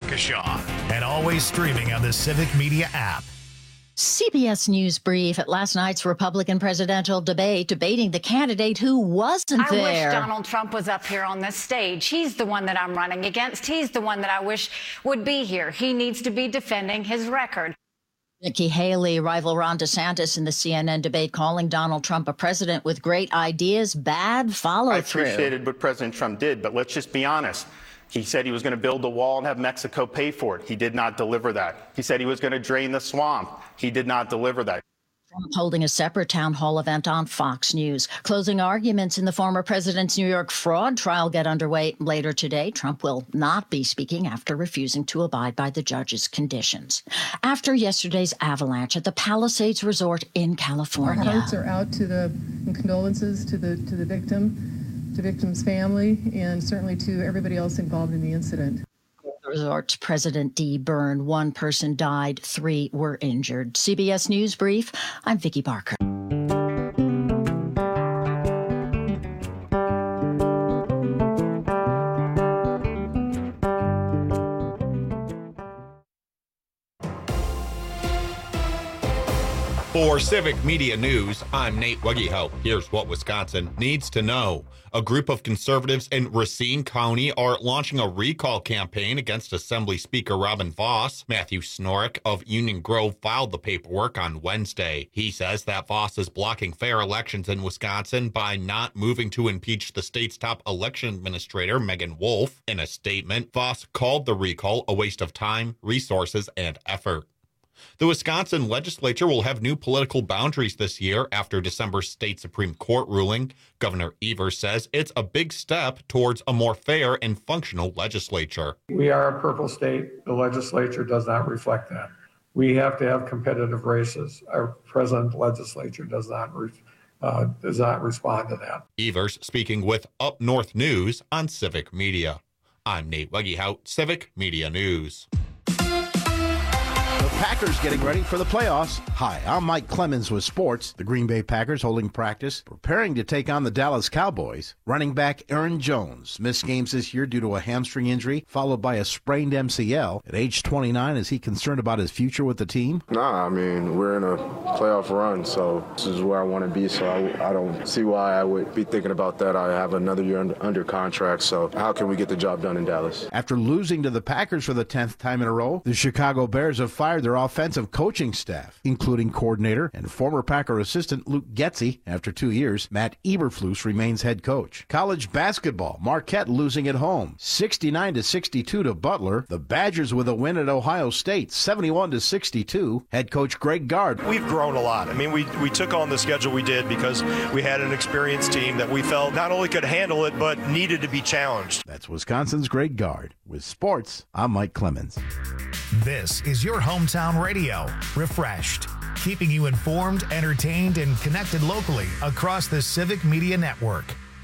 Waukesha, and always streaming on the Civic Media app. CBS News Brief at last night's Republican presidential debate, debating the candidate who wasn't there. I wish Donald Trump was up here on this stage. He's the one that I'm running against. He's the one that I wish would be here. He needs to be defending his record. Nikki Haley, rival Ron DeSantis in the CNN debate, calling Donald Trump a president with great ideas, bad follow-through. I appreciated what President Trump did, but let's just be honest. He said he was going to build a wall and have Mexico pay for it. He did not deliver that. He said he was going to drain the swamp. He did not deliver that. Trump holding a separate town hall event on Fox News. Closing arguments in the former president's New York fraud trial get underway later today. Trump will not be speaking after refusing to abide by the judge's conditions. After yesterday's avalanche at the Palisades Resort in California. Our hearts are out to and condolences to the victim, to victim's family, and certainly to everybody else involved in the incident. The resort's President Dee Byrne. One person died, 3 were injured. CBS News Brief, I'm Vicki Barker. For Civic Media News, I'm Nate Wuggehout. Here's what Wisconsin needs to know. A group of conservatives in Racine County are launching a recall campaign against Assembly Speaker Robin Vos. Matthew Snorek of Union Grove filed the paperwork on Wednesday. He says that Vos is blocking fair elections in Wisconsin by not moving to impeach the state's top election administrator, Megan Wolf. In a statement, Vos called the recall a waste of time, resources, and effort. The Wisconsin legislature will have new political boundaries this year after December's state Supreme Court ruling. Governor Evers says it's a big step towards a more fair and functional legislature. We are a purple state. The legislature does not reflect that. We have to have competitive races. Our present legislature does not respond to that. Evers speaking with Up North News on Civic Media. I'm Nate Wuggehout, Civic Media News. Packers getting ready for the playoffs. Hi, I'm Mike Clemens with sports. The Green Bay Packers holding practice, preparing to take on the Dallas Cowboys. Running back Aaron Jones missed games this year due to a hamstring injury, followed by a sprained MCL. At age 29, is he concerned about his future with the team? Nah, I mean, we're in a playoff run, so this is where I want to be, so I don't see why I would be thinking about that. I have another year under contract, so how can we get the job done in Dallas? After losing to the Packers for the 10th time in a row, the Chicago Bears have fired their offensive coaching staff, including coordinator and former Packer assistant Luke Getsy. After 2 years, Matt Eberflus remains head coach. College basketball, Marquette losing at home, 69-62 to Butler. The Badgers with a win at Ohio State, 71-62. Head coach Greg Gard. We've grown a lot. I mean, we took on the schedule we did because we had an experienced team that we felt not only could handle it, but needed to be challenged. That's Wisconsin's Greg Gard. With sports, I'm Mike Clemens. This is your hometown radio, Refreshed, keeping you informed, entertained, and connected locally across the Civic Media Network.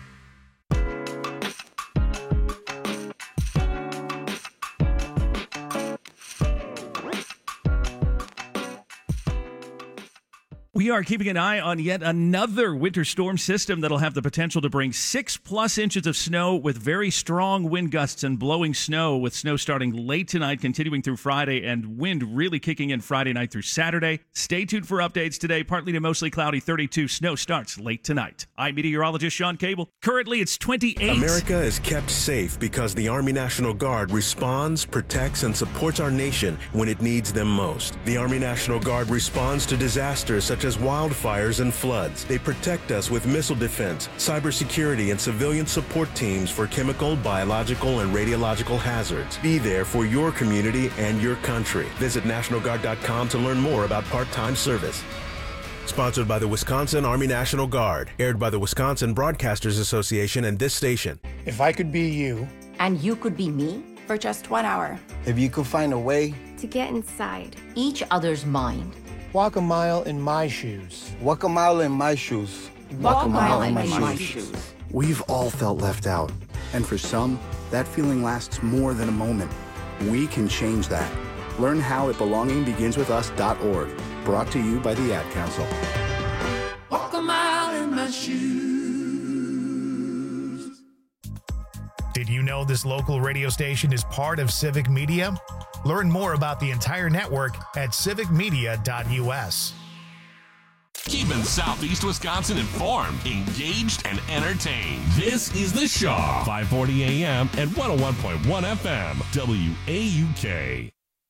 We are keeping an eye on yet another winter storm system that'll have the potential to bring 6+ inches of snow with very strong wind gusts and blowing snow, with snow starting late tonight, continuing through Friday, and wind really kicking in Friday night through Saturday. Stay tuned for updates today. Partly to mostly cloudy, 32. Snow starts late tonight. I'm meteorologist Sean Cable. Currently, it's 28. America is kept safe because the Army National Guard responds, protects, and supports our nation when it needs them most. The Army National Guard responds to disasters such as wildfires and floods. They protect us with missile defense, cybersecurity, and civilian support teams for chemical, biological, and radiological hazards. Be there for your community and your country. Visit NationalGuard.com to learn more about part-time service. Sponsored by the Wisconsin Army National Guard. Aired by the Wisconsin Broadcasters Association and this station. If I could be you. And you could be me for just 1 hour. If you could find a way to get inside each other's mind. Walk a mile in my shoes. Walk a mile in my shoes. Walk a mile in my shoes. We've all felt left out. And for some, that feeling lasts more than a moment. We can change that. Learn how at belongingbeginswithus.org. Brought to you by the Ad Council. Walk a mile in my shoes. Did you know the this local radio station is part of Civic Media? Learn more about the entire network at civicmedia.us. Keeping Southeast Wisconsin informed, engaged, and entertained. This is The Shaw, 540 AM and 101.1 FM, WAUK.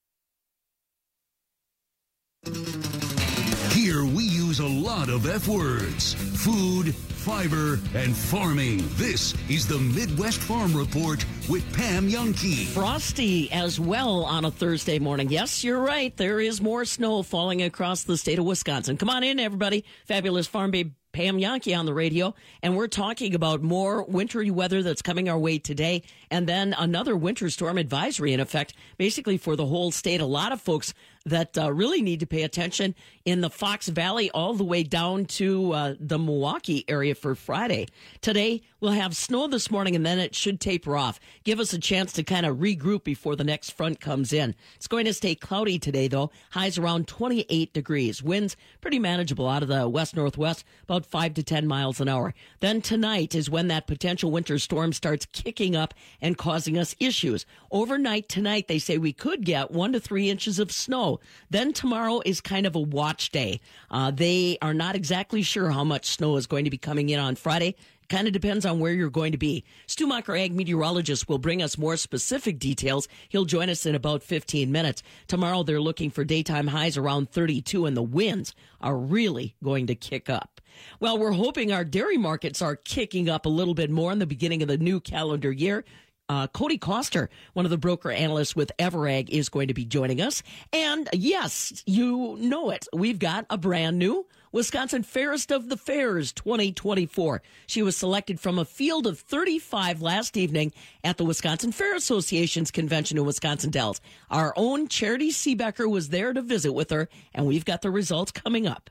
Here we use a lot of F words: food, fiber, and farming. This is the Midwest Farm Report with Pam Jahnke. Frosty as well on a Thursday morning. Yes, you're right. There is more snow falling across the state of Wisconsin. Come on in, everybody. Fabulous Farm Babe Pam Jahnke on the radio, and we're talking about more wintry weather that's coming our way today, and then another winter storm advisory in effect, basically for the whole state. A lot of folks that really need to pay attention in the Fox Valley all the way down to the Milwaukee area for Friday. Today, we'll have snow this morning, and then it should taper off. Give us a chance to kind of regroup before the next front comes in. It's going to stay cloudy today, though. Highs around 28 degrees. Winds pretty manageable out of the west-northwest, about 5 to 10 miles an hour. Then tonight is when that potential winter storm starts kicking up and causing us issues. Overnight tonight, they say we could get 1 to 3 inches of snow. Then tomorrow is kind of a watch day. They are not exactly sure how much snow is going to be coming in on Friday. Kind of depends on where you're going to be. Stu Macher, ag meteorologist, will bring us more specific details. He'll join us in about 15 minutes. Tomorrow, they're looking for daytime highs around 32, and the winds are really going to kick up. Well, we're hoping our dairy markets are kicking up a little bit more in the beginning of the new calendar year. Cody Koster, one of the broker analysts with Everag, is going to be joining us. And yes, you know it. We've got a brand new Wisconsin Fairest of the Fairs 2024. She was selected from a field of 35 last evening at the Wisconsin Fair Association's convention in Wisconsin Dells. Our own Charity Seebecker was there to visit with her, and we've got the results coming up.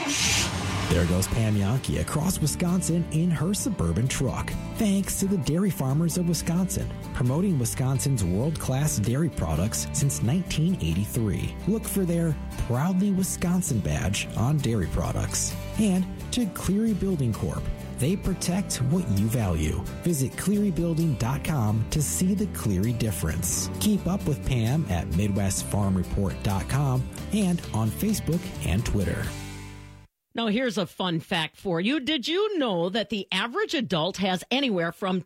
There goes Pam Jahnke across Wisconsin in her suburban truck. Thanks to the Dairy Farmers of Wisconsin, promoting Wisconsin's world-class dairy products since 1983. Look for their Proudly Wisconsin badge on dairy products. And to Cleary Building Corp. They protect what you value. Visit clearybuilding.com to see the Cleary difference. Keep up with Pam at MidwestFarmReport.com and on Facebook and Twitter. Now, here's a fun fact for you. Did you know that the average adult has anywhere from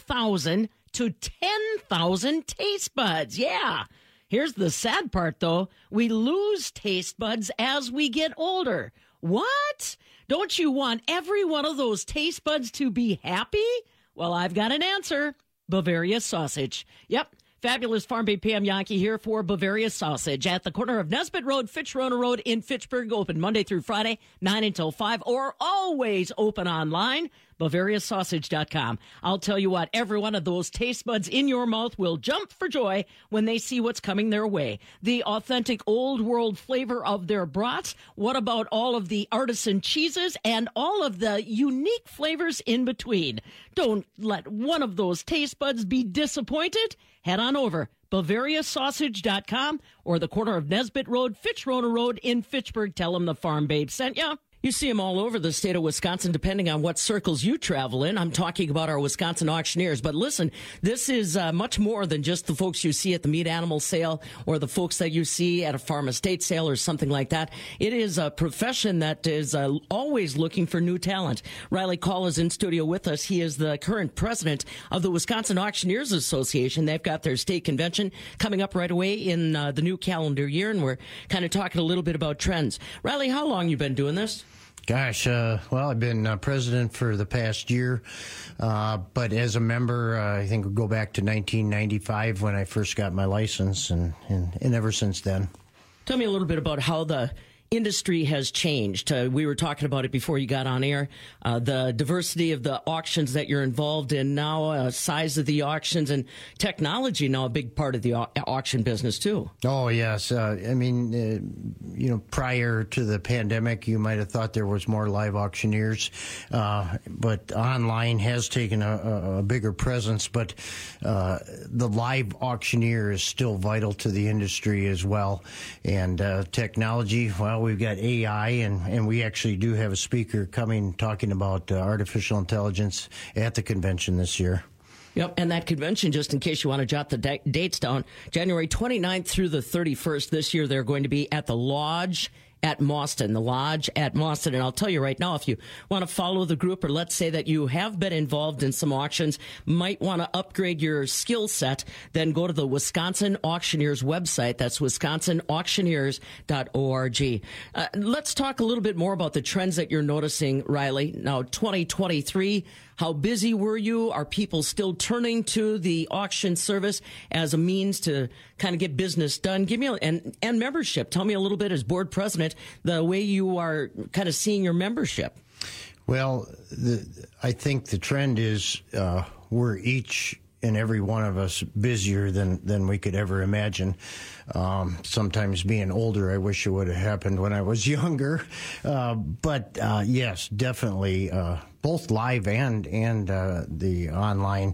2,000 to 10,000 taste buds? Yeah. Here's the sad part, though. We lose taste buds as we get older. What? Don't you want every one of those taste buds to be happy? Well, I've got an answer. Bavaria sausage. Yep. Fabulous Farm Babe Pam Jahnke here for Bavaria Sausage at the corner of Nesbitt Road, Fitch-Rona Road in Fitchburg. Open Monday through Friday, 9 until 5, or always open online, BavariaSausage.com. I'll tell you what, every one of those taste buds in your mouth will jump for joy when they see what's coming their way. The authentic old world flavor of their brats. What about all of the artisan cheeses and all of the unique flavors in between? Don't let one of those taste buds be disappointed. Head on over, BavariaSausage.com or the corner of Nesbitt Road, Fitch-Rona Road in Fitchburg. Tell them the Farm Babe sent ya. You see them all over the state of Wisconsin, depending on what circles you travel in. I'm talking about our Wisconsin auctioneers. But listen, this is much more than just the folks you see at the meat animal sale or the folks that you see at a farm estate sale or something like that. It is a profession that is always looking for new talent. Riley Call is in studio with us. He is the current president of the Wisconsin Auctioneers Association. They've got their state convention coming up right away in the new calendar year, and we're kind of talking a little bit about trends. Riley, how long you been doing this? Gosh, well, I've been president for the past year, but as a member, I think we'll go back to 1995 when I first got my license, and ever since then. Tell me a little bit about how the industry has changed. We were talking about it before you got on air. The diversity of the auctions that you're involved in now, size of the auctions, and technology now a big part of the auction business too. Oh, yes. I mean, prior to the pandemic, you might have thought there was more live auctioneers, but online has taken a bigger presence. But the live auctioneer is still vital to the industry as well. And technology, well, we've got AI, and we actually do have a speaker coming talking about artificial intelligence at the convention this year. Yep, and that convention, just in case you want to jot the dates down, January 29th through the 31st this year, they're going to be at the Lodge at Mauston, the Lodge at Mauston. And I'll tell you right now, if you want to follow the group, or let's say that you have been involved in some auctions, might want to upgrade your skill set, then go to the Wisconsin Auctioneers website. That's wisconsinauctioneers.org. Let's talk a little bit more about the trends that you're noticing, Riley. Now, 2023, how busy were you? Are people still turning to the auction service as a means to kind of get business done? Give me and membership. Tell me a little bit, as board president, the way you are kind of seeing your membership. Well, I think the trend is we're each and every one of us busier than we could ever imagine. Sometimes being older, I wish it would have happened when I was younger. But yes, definitely, both live and the online.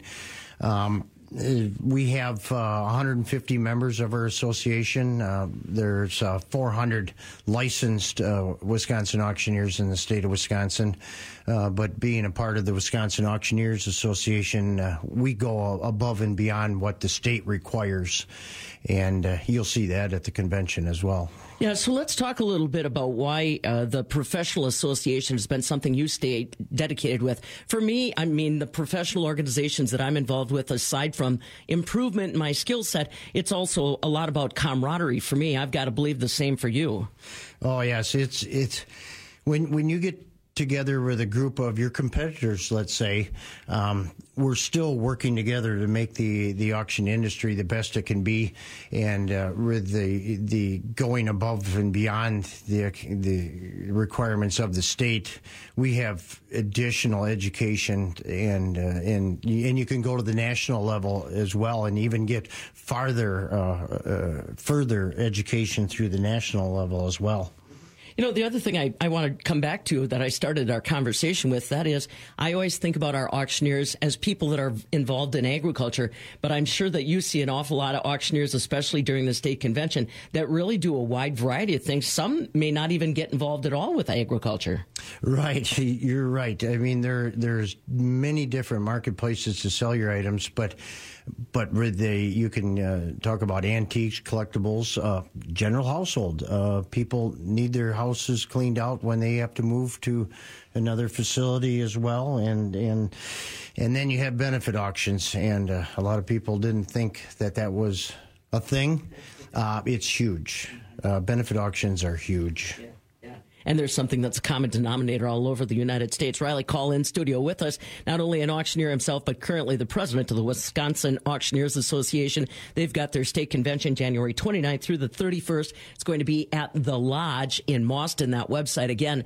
We have 150 members of our association. There's 400 licensed Wisconsin auctioneers in the state of Wisconsin. But being a part of the Wisconsin Auctioneers Association, we go above and beyond what the state requires. And you'll see that at the convention as well. Yeah, so let's talk a little bit about why the professional association has been something you stay dedicated with. For me, I mean, the professional organizations that I'm involved with, aside from improvement in my skill set, it's also a lot about camaraderie for me. I've got to believe the same for you. Oh, yes. It's when you get together with a group of your competitors, let's say, we're still working together to make the auction industry the best it can be, and with the going above and beyond the requirements of the state, we have additional education, and you can go to the national level as well, and even get further education through the national level as well. You know, the other thing I want to come back to that I started our conversation with, that is, I always think about our auctioneers as people that are involved in agriculture, but I'm sure that you see an awful lot of auctioneers, especially during the state convention, that really do a wide variety of things. Some may not even get involved at all with agriculture. Right. You're right. I mean, there's many different marketplaces to sell your items, but you can talk about antiques, collectibles, general household. People need their houses cleaned out when they have to move to another facility as well, and then you have benefit auctions, and a lot of people didn't think that was a thing. It's huge. Benefit auctions are huge. Yeah. And there's something that's a common denominator all over the United States. Riley Call in studio with us, not only an auctioneer himself, but currently the president of the Wisconsin Auctioneers Association. They've got their state convention January 29th through the 31st. It's going to be at the Lodge in Mauston. That website, again,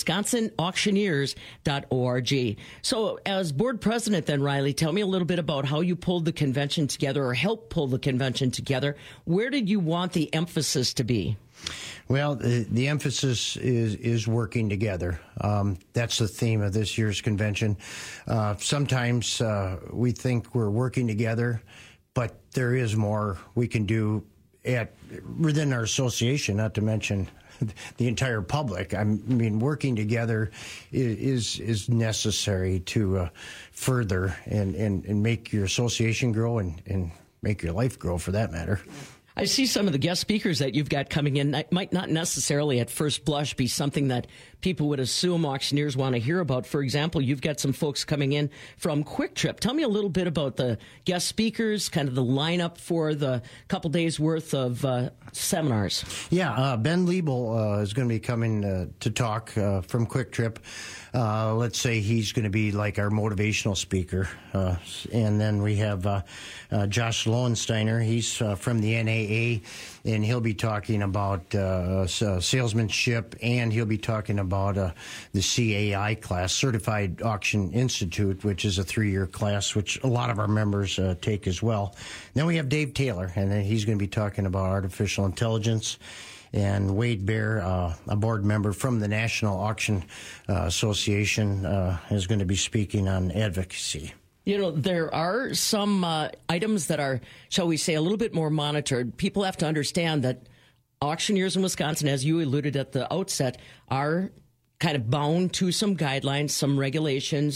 wisconsinauctioneers.org. So as board president then, Riley, tell me a little bit about how you pulled the convention together, or helped pull the convention together. Where did you want the emphasis to be? Well, the emphasis is working together. That's the theme of this year's convention. Sometimes we think we're working together, but there is more we can do within our association, not to mention the entire public. I mean, working together is necessary to further and make your association grow and make your life grow, for that matter. I see some of the guest speakers that you've got coming in that might not necessarily at first blush be something that people would assume auctioneers want to hear about. For example, you've got some folks coming in from Quick Trip. Tell me a little bit about the guest speakers, kind of the lineup for the couple days worth of seminars. Yeah, Ben Liebel is going to be coming to talk from Quick Trip. Let's say he's going to be like our motivational speaker. And then we have Josh Lowensteiner. He's from the NAA, and he'll be talking about salesmanship, and he'll be talking about the CAI class, Certified Auction Institute, which is a 3-year class, which a lot of our members take as well. Then we have Dave Taylor, and then he's going to be talking about artificial intelligence. And Wade Bear, a board member from the National Auction Association, is going to be speaking on advocacy. You know, there are some items that are, shall we say, a little bit more monitored. People have to understand that auctioneers in Wisconsin, as you alluded at the outset, are kind of bound to some guidelines, some regulations,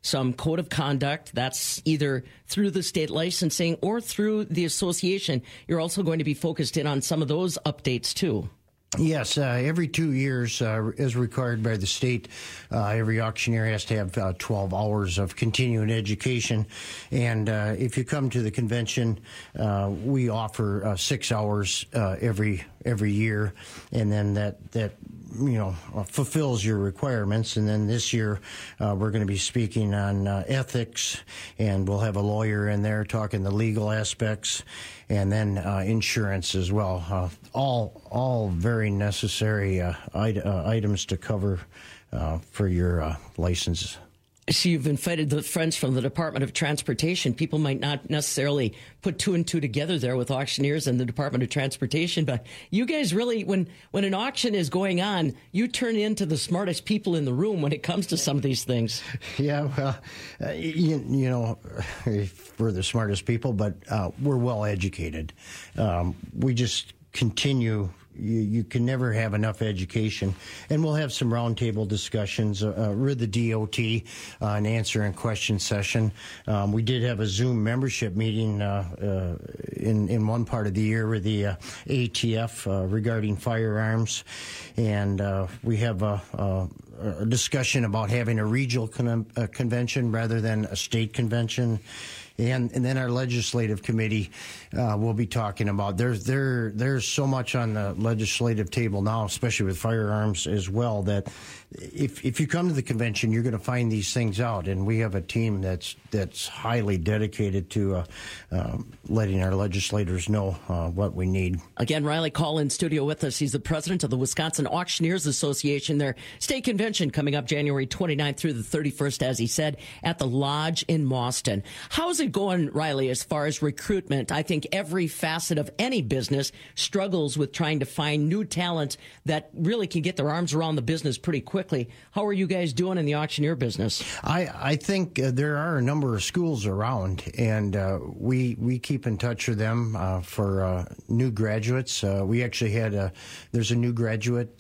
some code of conduct. That's either through the state licensing or through the association. You're also going to be focused in on some of those updates too. Yes, every 2 years, as required by the state, every auctioneer has to have 12 hours of continuing education. And if you come to the convention, we offer 6 hours every year, and then that fulfills your requirements. And then this year, we're going to be speaking on ethics, and we'll have a lawyer in there talking the legal aspects, and then insurance as well. All very necessary items to cover for your license. So you've invited the friends from the Department of Transportation. People might not necessarily put two and two together there with auctioneers and the Department of Transportation, but you guys really, when an auction is going on, you turn into the smartest people in the room when it comes to some of these things. Yeah, well, we're the smartest people, but we're well educated. We just continue. You can never have enough education. And we'll have some roundtable discussions with the DOT, an answer and question session. We did have a Zoom membership meeting in one part of the year with the ATF regarding firearms. And we have a discussion about having a regional convention rather than a state convention. And then our legislative committee will be talking about there's so much on the legislative table now, especially with firearms as well, that if you come to the convention, you're going to find these things out. And we have a team that's highly dedicated to letting our legislators know what we need. Again, Riley Call in studio with us. He's the president of the Wisconsin Auctioneers Association. Their state convention coming up January 29th through the 31st, as he said, at the Lodge in Mauston. How's it going, Riley, as far as recruitment? I think every facet of any business struggles with trying to find new talent that really can get their arms around the business pretty quickly. How are you guys doing in the auctioneer business? I think there are a number of schools around, and we keep in touch with them for new graduates. We actually had there's a new graduate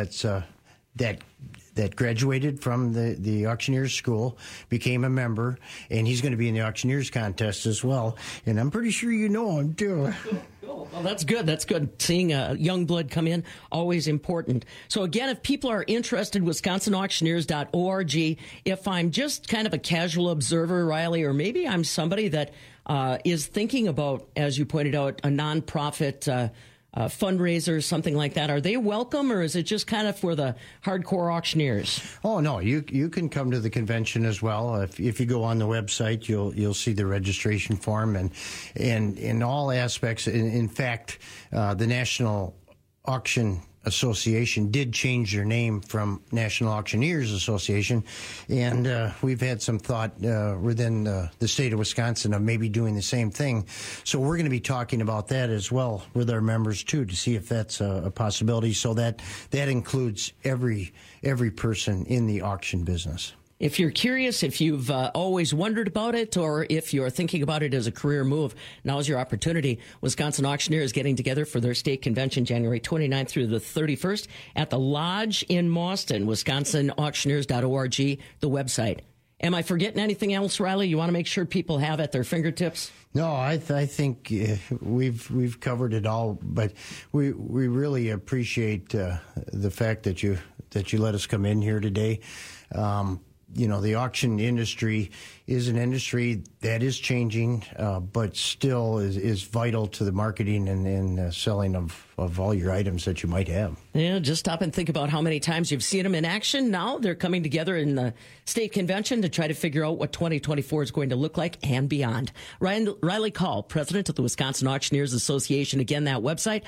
that graduated from the auctioneers school, became a member, and he's going to be in the auctioneers contest as well. And I'm pretty sure you know him too. Well, that's good. That's good. Seeing young blood come in, always important. So again, if people are interested, wisconsinauctioneers.org. If I'm just kind of a casual observer, Riley, or maybe I'm somebody that is thinking about, as you pointed out, a nonprofit fundraiser, something like that, are they welcome, or is it just kind of for the hardcore auctioneers? Oh no, you can come to the convention as well. If you go on the website, you'll see the registration form and in all aspects. In fact, the National Auction Association did change their name from National Auctioneers Association, and we've had some thought within the state of Wisconsin of maybe doing the same thing. So we're going to be talking about that as well with our members too, to see if that's a possibility. So that includes every person in the auction business. If you're curious, if you've always wondered about it, or if you're thinking about it as a career move, now's your opportunity. Wisconsin Auctioneers getting together for their state convention January 29th through the 31st at the Lodge in Mauston, wisconsinauctioneers.org, the website. Am I forgetting anything else, Riley, you want to make sure people have at their fingertips? No, I think we've covered it all, but we really appreciate the fact that you let us come in here today. The auction industry is an industry that is changing, but still is vital to the marketing and selling of all your items that you might have. Yeah, just stop and think about how many times you've seen them in action. Now they're coming together in the state convention to try to figure out what 2024 is going to look like and beyond. Riley Call, president of the Wisconsin Auctioneers Association. Again, that website,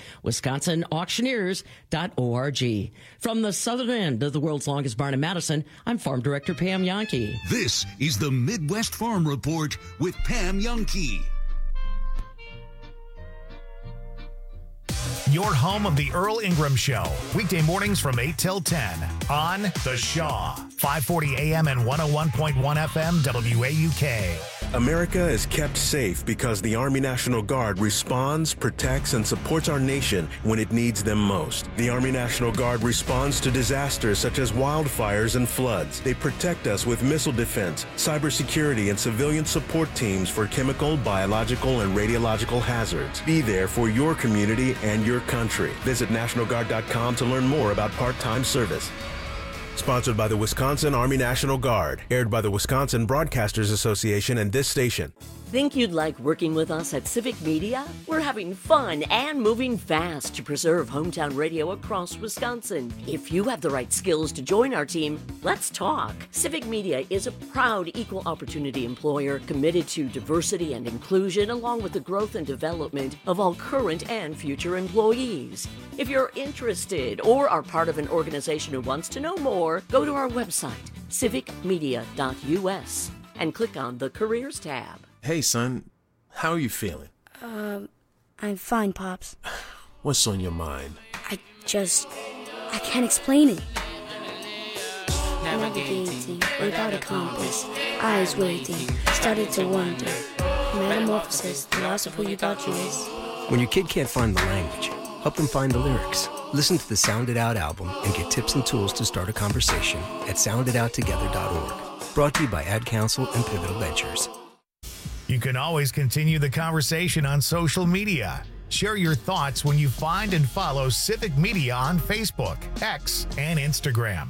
wisconsinauctioneers.org. From the southern end of the world's longest barn in Madison, I'm Farm Director Pam Jahnke. This is the Midwest Farm Report with Pam Jahnke. Your home of the Earl Ingram Show. Weekday mornings from 8 till 10 on The Shaw. 540 AM and 101.1 FM WAUK. America is kept safe because the Army National Guard responds, protects, and supports our nation when it needs them most. The Army National Guard responds to disasters such as wildfires and floods. They protect us with missile defense, cybersecurity, and civilian support teams for chemical, biological, and radiological hazards. Be there for your community and your country. Visit NationalGuard.com to learn more about part-time service. Sponsored by the Wisconsin Army National Guard. Aired by the Wisconsin Broadcasters Association and this station. Think you'd like working with us at Civic Media? We're having fun and moving fast to preserve hometown radio across Wisconsin. If you have the right skills to join our team, let's talk. Civic Media is a proud equal opportunity employer committed to diversity and inclusion along with the growth and development of all current and future employees. If you're interested or are part of an organization who wants to know more, go to our website, civicmedia.us, and click on the Careers tab. Hey, son, how are you feeling? I'm fine, Pops. What's on your mind? I can't explain it. Navigating without a compass, eyes waiting, started to wonder. Metamorphosis, the loss of who you thought you was. When your kid can't find the language, help them find the lyrics. Listen to the Sound It Out album and get tips and tools to start a conversation at sounditouttogether.org. Brought to you by Ad Council and Pivotal Ventures. You can always continue the conversation on social media. Share your thoughts when you find and follow Civic Media on Facebook, X, and Instagram.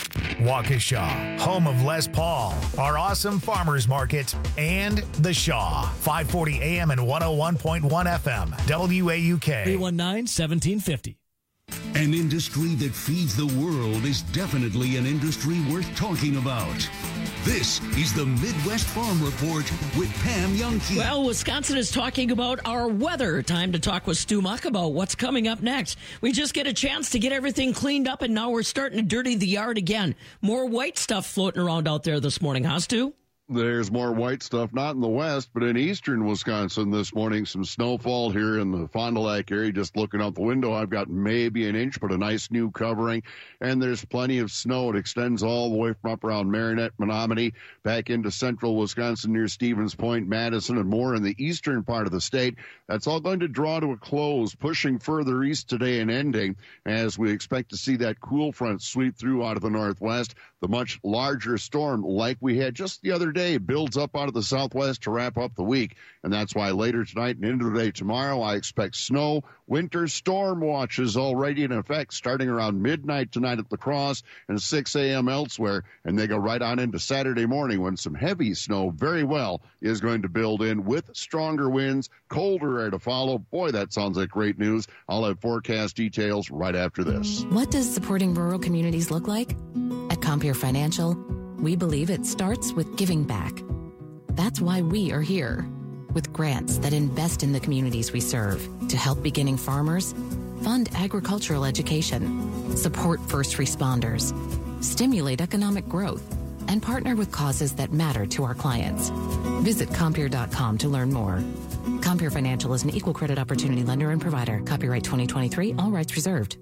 Waukesha, home of Les Paul, our awesome farmers market, and The Shaw, 540 AM and 101.1 FM, WAUK. 319-1750. An industry that feeds the world is definitely an industry worth talking about. This is the Midwest Farm Report with Pam Youngkey. Well, Wisconsin is talking about our weather. Time to talk with Stu Muck about what's coming up next. We just get a chance to get everything cleaned up, and now we're starting to dirty the yard again. More white stuff floating around out there this morning, huh, Stu? There's more white stuff, not in the west, but in eastern Wisconsin this morning. Some snowfall here in the Fond du Lac area. Just looking out the window, I've got maybe an inch, but a nice new covering. And there's plenty of snow. It extends all the way from up around Marinette, Menominee, back into central Wisconsin near Stevens Point, Madison, and more in the eastern part of the state. That's all going to draw to a close, pushing further east today and ending as we expect to see that cool front sweep through out of the northwest. The much larger storm, like we had just the other day, builds up out of the southwest to wrap up the week. And that's why later tonight and into the day tomorrow, I expect snow. Winter storm watches already in effect starting around midnight tonight at La Crosse and 6 a.m. elsewhere. And they go right on into Saturday morning when some heavy snow very well is going to build in with stronger winds, colder air to follow. Boy, that sounds like great news. I'll have forecast details right after this. What does supporting rural communities look like? At Compeer Financial, we believe it starts with giving back. That's why we are here, with grants that invest in the communities we serve to help beginning farmers, fund agricultural education, support first responders, stimulate economic growth, and partner with causes that matter to our clients. Visit Compeer.com to learn more. Compeer Financial is an equal credit opportunity lender and provider. Copyright 2023, all rights reserved.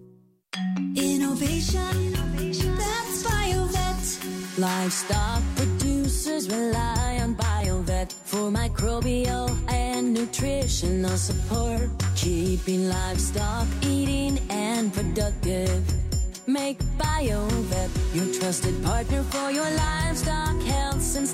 Innovation, that's BioVet. Livestock producers rely on BioVet for microbial and nutritional support, keeping livestock eating and productive. Make BioVet your trusted partner for your livestock health since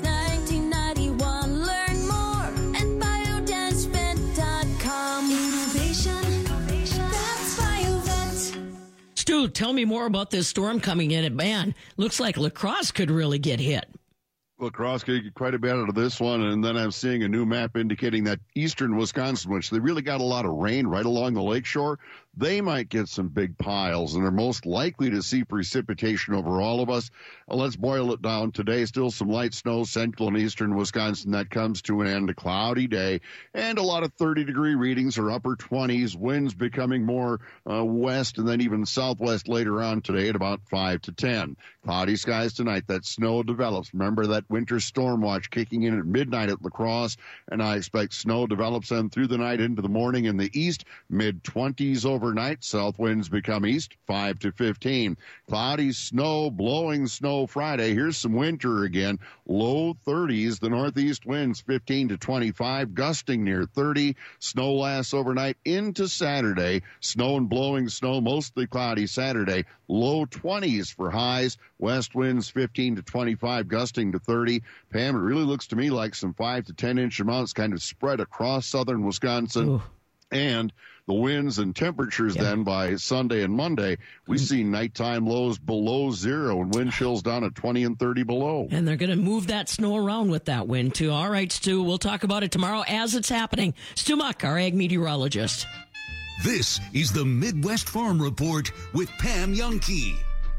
1991. Learn more at biodensvet.com. Innovation, that's BioVet. Stu, tell me more about this storm coming in. And man, looks like La Crosse could really get hit. La Crosse could get quite a bit out of this one, and then I'm seeing a new map indicating that eastern Wisconsin, which they really got a lot of rain right along the lakeshore, they might get some big piles, and are most likely to see precipitation over all of us. Let's boil it down. Today, still some light snow, central and eastern Wisconsin. That comes to an end, a cloudy day, and a lot of 30-degree readings or upper 20s, winds becoming more west and then even southwest later on today at about 5 to 10. Cloudy skies tonight. That snow develops. Remember that winter storm watch kicking in at midnight at La Crosse, and I expect snow develops then through the night into the morning in the east, mid-20s over overnight. South winds become east, 5 to 15. Cloudy, snow, blowing snow Friday. Here's some winter again. Low 30s. The northeast winds 15 to 25, gusting near 30. Snow lasts overnight into Saturday. Snow and blowing snow, mostly cloudy Saturday. Low 20s for highs. West winds 15 to 25, gusting to 30. Pam, it really looks to me like some 5 to 10 inch amounts kind of spread across southern Wisconsin. Ooh. And the winds and temperatures then by Sunday and Monday, we see nighttime lows below zero and wind chills down at 20 and 30 below. And they're going to move that snow around with that wind, too. All right, Stu, we'll talk about it tomorrow as it's happening. Stu Muck, our ag meteorologist. This is the Midwest Farm Report with Pam Jahnke.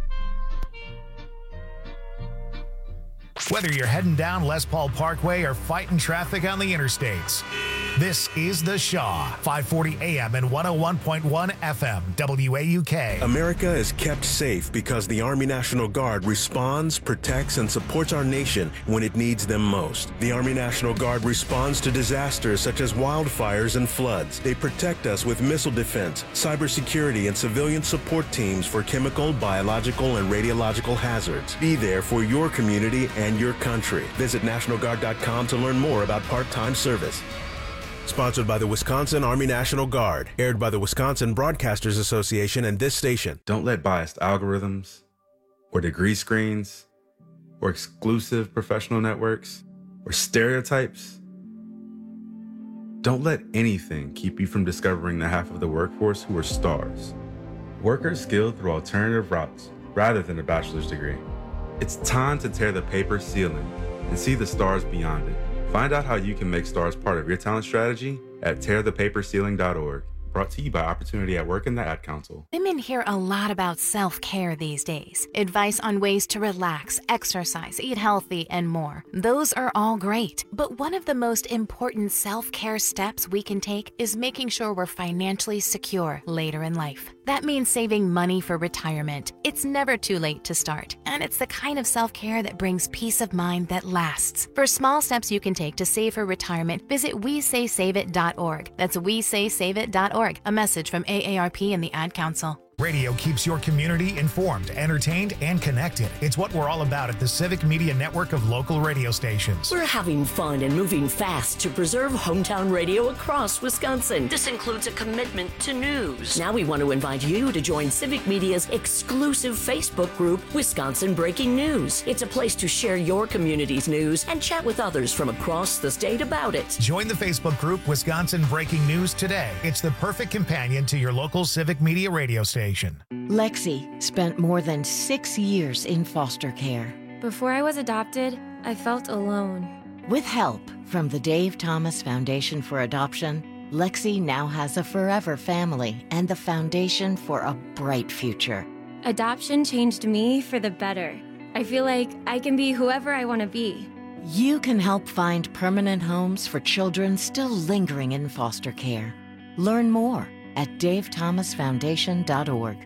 Whether you're heading down Les Paul Parkway or fighting traffic on the interstates, this is The Shaw, 540 AM and 101.1 FM, WAUK. America is kept safe because the Army National Guard responds, protects, and supports our nation when it needs them most. The Army National Guard responds to disasters such as wildfires and floods. They protect us with missile defense, cybersecurity, and civilian support teams for chemical, biological, and radiological hazards. Be there for your community and your country. Visit NationalGuard.com to learn more about part-time service. Sponsored by the Wisconsin Army National Guard. Aired by the Wisconsin Broadcasters Association and this station. Don't let biased algorithms or degree screens or exclusive professional networks or stereotypes. Don't let anything keep you from discovering the half of the workforce who are stars. Workers skilled through alternative routes rather than a bachelor's degree. It's time to tear the paper ceiling and see the stars beyond it. Find out how you can make stars part of your talent strategy at tearthepaperceiling.org. Brought to you by Opportunity at Work and the Ad Council. Women hear a lot about self-care these days. Advice on ways to relax, exercise, eat healthy, and more. Those are all great. But one of the most important self-care steps we can take is making sure we're financially secure later in life. That means saving money for retirement. It's never too late to start, and it's the kind of self-care that brings peace of mind that lasts. For small steps you can take to save for retirement, visit WeSaySaveIt.org. That's WeSaySaveIt.org. A message from AARP and the Ad Council. Radio keeps your community informed, entertained, and connected. It's what we're all about at the Civic Media Network of local radio stations. We're having fun and moving fast to preserve hometown radio across Wisconsin. This includes a commitment to news. Now we want to invite you to join Civic Media's exclusive Facebook group, Wisconsin Breaking News. It's a place to share your community's news and chat with others from across the state about it. Join the Facebook group, Wisconsin Breaking News today. It's the perfect companion to your local Civic Media radio station. Lexi spent more than 6 years in foster care. Before I was adopted, I felt alone. With help from the Dave Thomas Foundation for Adoption, Lexi now has a forever family and the foundation for a bright future. Adoption changed me for the better. I feel like I can be whoever I want to be. You can help find permanent homes for children still lingering in foster care. Learn more at davethomasfoundation.org.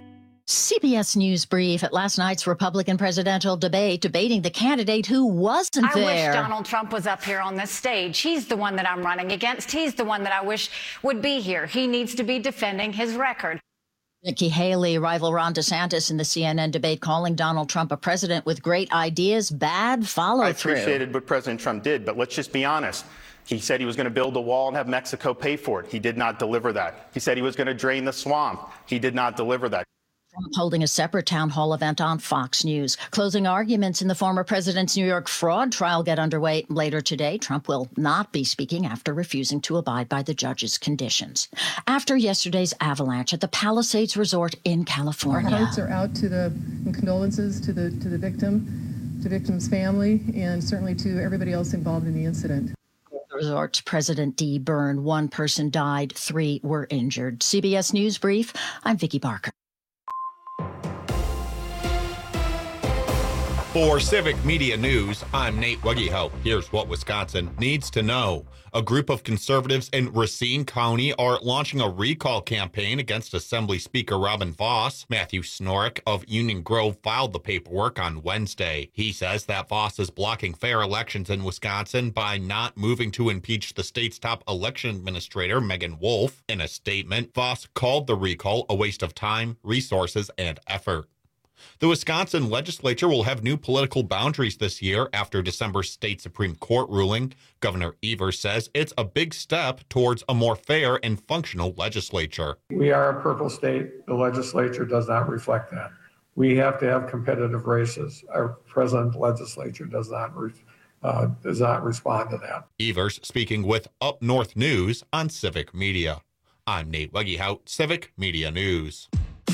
CBS News Brief at last night's Republican presidential debate, debating the candidate who wasn't there. I wish Donald Trump was up here on this stage. He's the one that I'm running against. He's the one that I wish would be here. He needs to be defending his record. Nikki Haley, rival Ron DeSantis in the CNN debate, calling Donald Trump a president with great ideas, bad follow-through. I appreciated what President Trump did, but let's just be honest. He said he was going to build a wall and have Mexico pay for it. He did not deliver that. He said he was going to drain the swamp. He did not deliver that. Trump holding a separate town hall event on Fox News. Closing arguments in the former president's New York fraud trial get underway later today. Trump will not be speaking after refusing to abide by the judge's conditions. After yesterday's avalanche at the Palisades Resort in California. Our hearts are out to and condolences to the victim, to victim's family, and certainly to everybody else involved in the incident. Resort's President Dee Byrne. One person died, 3 were injured. CBS News Brief, I'm Vicki Barker. For Civic Media News, I'm Nate Wuggehout. Here's what Wisconsin needs to know. A group of conservatives in Racine County are launching a recall campaign against Assembly Speaker Robin Vos. Matthew Snorek of Union Grove filed the paperwork on Wednesday. He says that Vos is blocking fair elections in Wisconsin by not moving to impeach the state's top election administrator, Megan Wolf. In a statement, Vos called the recall a waste of time, resources, and effort. The Wisconsin legislature will have new political boundaries this year after December's state Supreme Court ruling. Governor Evers says it's a big step towards a more fair and functional legislature. We are a purple state. The legislature does not reflect that. We have to have competitive races. Our present legislature does not respond to that. Evers speaking with Up North News on Civic Media. I'm Nate Wuggehout, Civic Media News.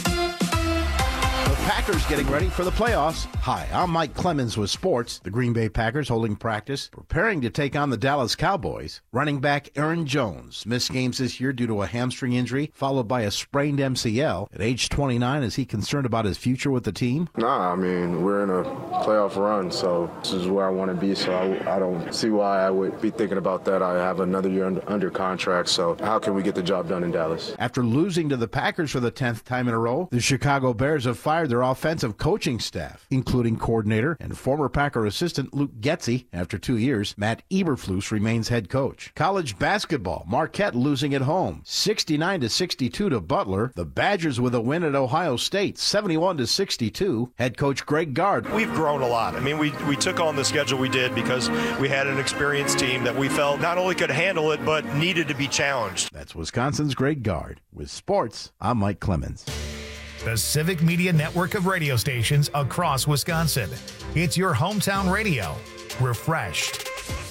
Packers getting ready for the playoffs. Hi, I'm Mike Clemens with sports. The Green Bay Packers holding practice, preparing to take on the Dallas Cowboys. Running back Aaron Jones missed games this year due to a hamstring injury, followed by a sprained MCL. At age 29, is he concerned about his future with the team? Nah, I mean, we're in a playoff run, so this is where I want to be, so I don't see why I would be thinking about that. I have another year under contract, so how can we get the job done in Dallas? After losing to the Packers for the 10th time in a row, the Chicago Bears have fired their offensive coaching staff, including coordinator and former Packer assistant Luke Getsy. After 2 years, Matt Eberflus remains head coach. College basketball, Marquette losing at home, 69-62 to Butler. The Badgers with a win at Ohio State, 71-62. Head coach Greg Gard. We've grown a lot. I mean, we took on the schedule we did because we had an experienced team that we felt not only could handle it, but needed to be challenged. That's Wisconsin's Greg Gard. With sports, I'm Mike Clemens. The Civic Media network of radio stations across Wisconsin. It's your hometown radio. Refreshed.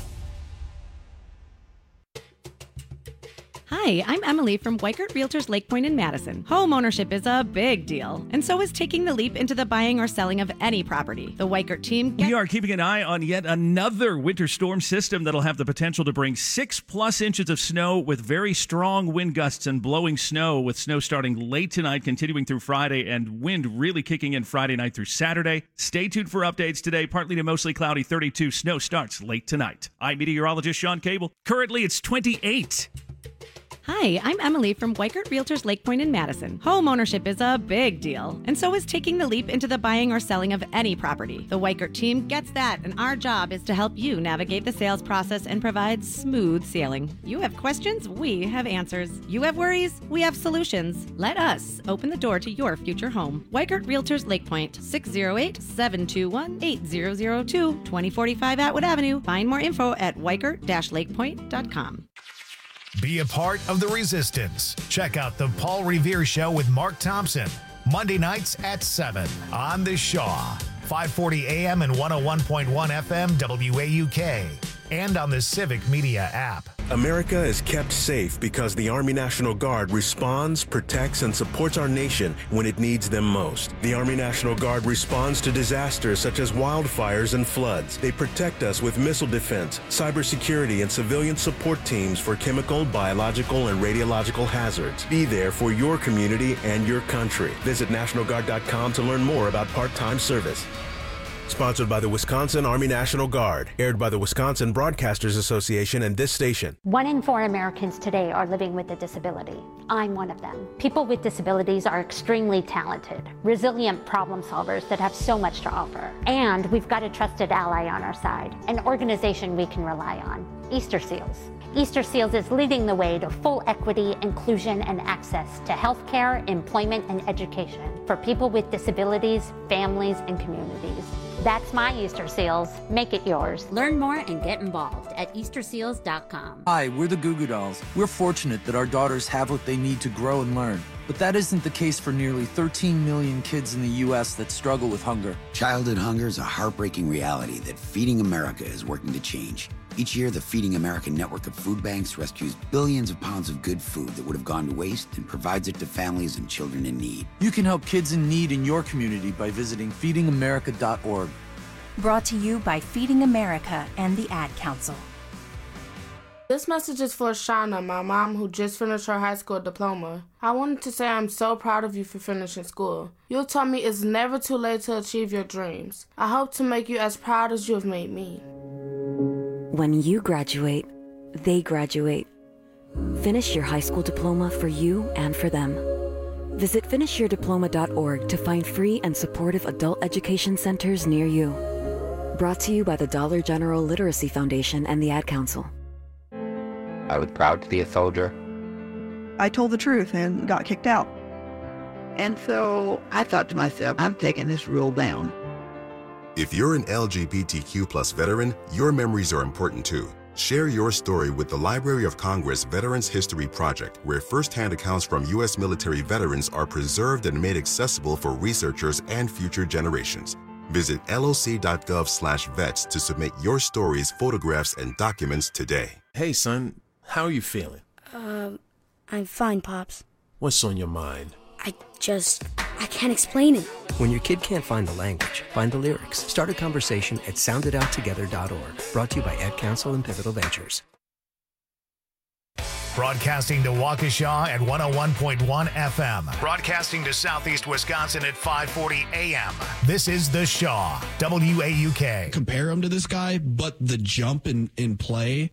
Hi, I'm Emily from Weikert Realtors Lake Point in Madison. Home ownership is a big deal, and so is taking the leap into the buying or selling of any property. The Weikert team... We are keeping an eye on yet another winter storm system that'll have the potential to bring 6+ inches of snow with very strong wind gusts and blowing snow, with snow starting late tonight, continuing through Friday, and wind really kicking in Friday night through Saturday. Stay tuned for updates today. Partly to mostly cloudy, 32. Snow starts late tonight. I'm meteorologist Sean Cable. Currently, it's 28. Hi, I'm Emily from Weikert Realtors Lake Point in Madison. Home ownership is a big deal, and so is taking the leap into the buying or selling of any property. The Weikert team gets that, and our job is to help you navigate the sales process and provide smooth sailing. You have questions, we have answers. You have worries, we have solutions. Let us open the door to your future home. Weikert Realtors Lake Point, 608-721-8002, 2045 Atwood Avenue. Find more info at weikert-lakepoint.com. Be a part of the resistance. Check out the Paul Revere Show with Mark Thompson, Monday nights at 7 on the Shaw, 540 AM and 101.1 FM WAUK, and on the Civic Media app. America is kept safe because the Army National Guard responds, protects, and supports our nation when it needs them most. The Army National Guard responds to disasters such as wildfires and floods. They protect us with missile defense, cybersecurity, and civilian support teams for chemical, biological, and radiological hazards. Be there for your community and your country. Visit NationalGuard.com to learn more about part-time service. Sponsored by the Wisconsin Army National Guard. Aired by the Wisconsin Broadcasters Association and this station. 1 in 4 Americans today are living with a disability. I'm one of them. People with disabilities are extremely talented, resilient problem solvers that have so much to offer. And we've got a trusted ally on our side, an organization we can rely on, Easter Seals. Easter Seals is leading the way to full equity, inclusion, and access to healthcare, employment, and education for people with disabilities, families, and communities. That's my Easter Seals. Make it yours. Learn more and get involved at EasterSeals.com. Hi, we're the Goo Goo Dolls. We're fortunate that our daughters have what they need to grow and learn. But that isn't the case for nearly 13 million kids in the U.S. that struggle with hunger. Childhood hunger is a heartbreaking reality that Feeding America is working to change. Each year, the Feeding America network of food banks rescues billions of pounds of good food that would have gone to waste and provides it to families and children in need. You can help kids in need in your community by visiting feedingamerica.org. Brought to you by Feeding America and the Ad Council. This message is for Shauna, my mom, who just finished her high school diploma. I wanted to say I'm so proud of you for finishing school. You taught me it's never too late to achieve your dreams. I hope to make you as proud as you have made me. When you graduate, they graduate. Finish your high school diploma for you and for them. Visit finishyourdiploma.org to find free and supportive adult education centers near you. Brought to you by the Dollar General Literacy Foundation and the Ad Council. I was proud to be a soldier. I told the truth and got kicked out. And so I thought to myself, I'm taking this rule down. If you're an LGBTQ+ veteran, your memories are important too. Share your story with the Library of Congress Veterans History Project, where first-hand accounts from U.S. military veterans are preserved and made accessible for researchers and future generations. Visit loc.gov/vets to submit your stories, photographs, and documents today. Hey, son, how are you feeling? I'm fine, Pops. What's on your mind? I can't explain it. When your kid can't find the language, find the lyrics. Start a conversation at soundedouttogether.org. Brought to you by Ad Council and Pivotal Ventures. Broadcasting to Waukesha at 101.1 FM. Broadcasting to Southeast Wisconsin at 540 AM. This is The Shaw, WAUK. Compare him to this guy, but the jump in play.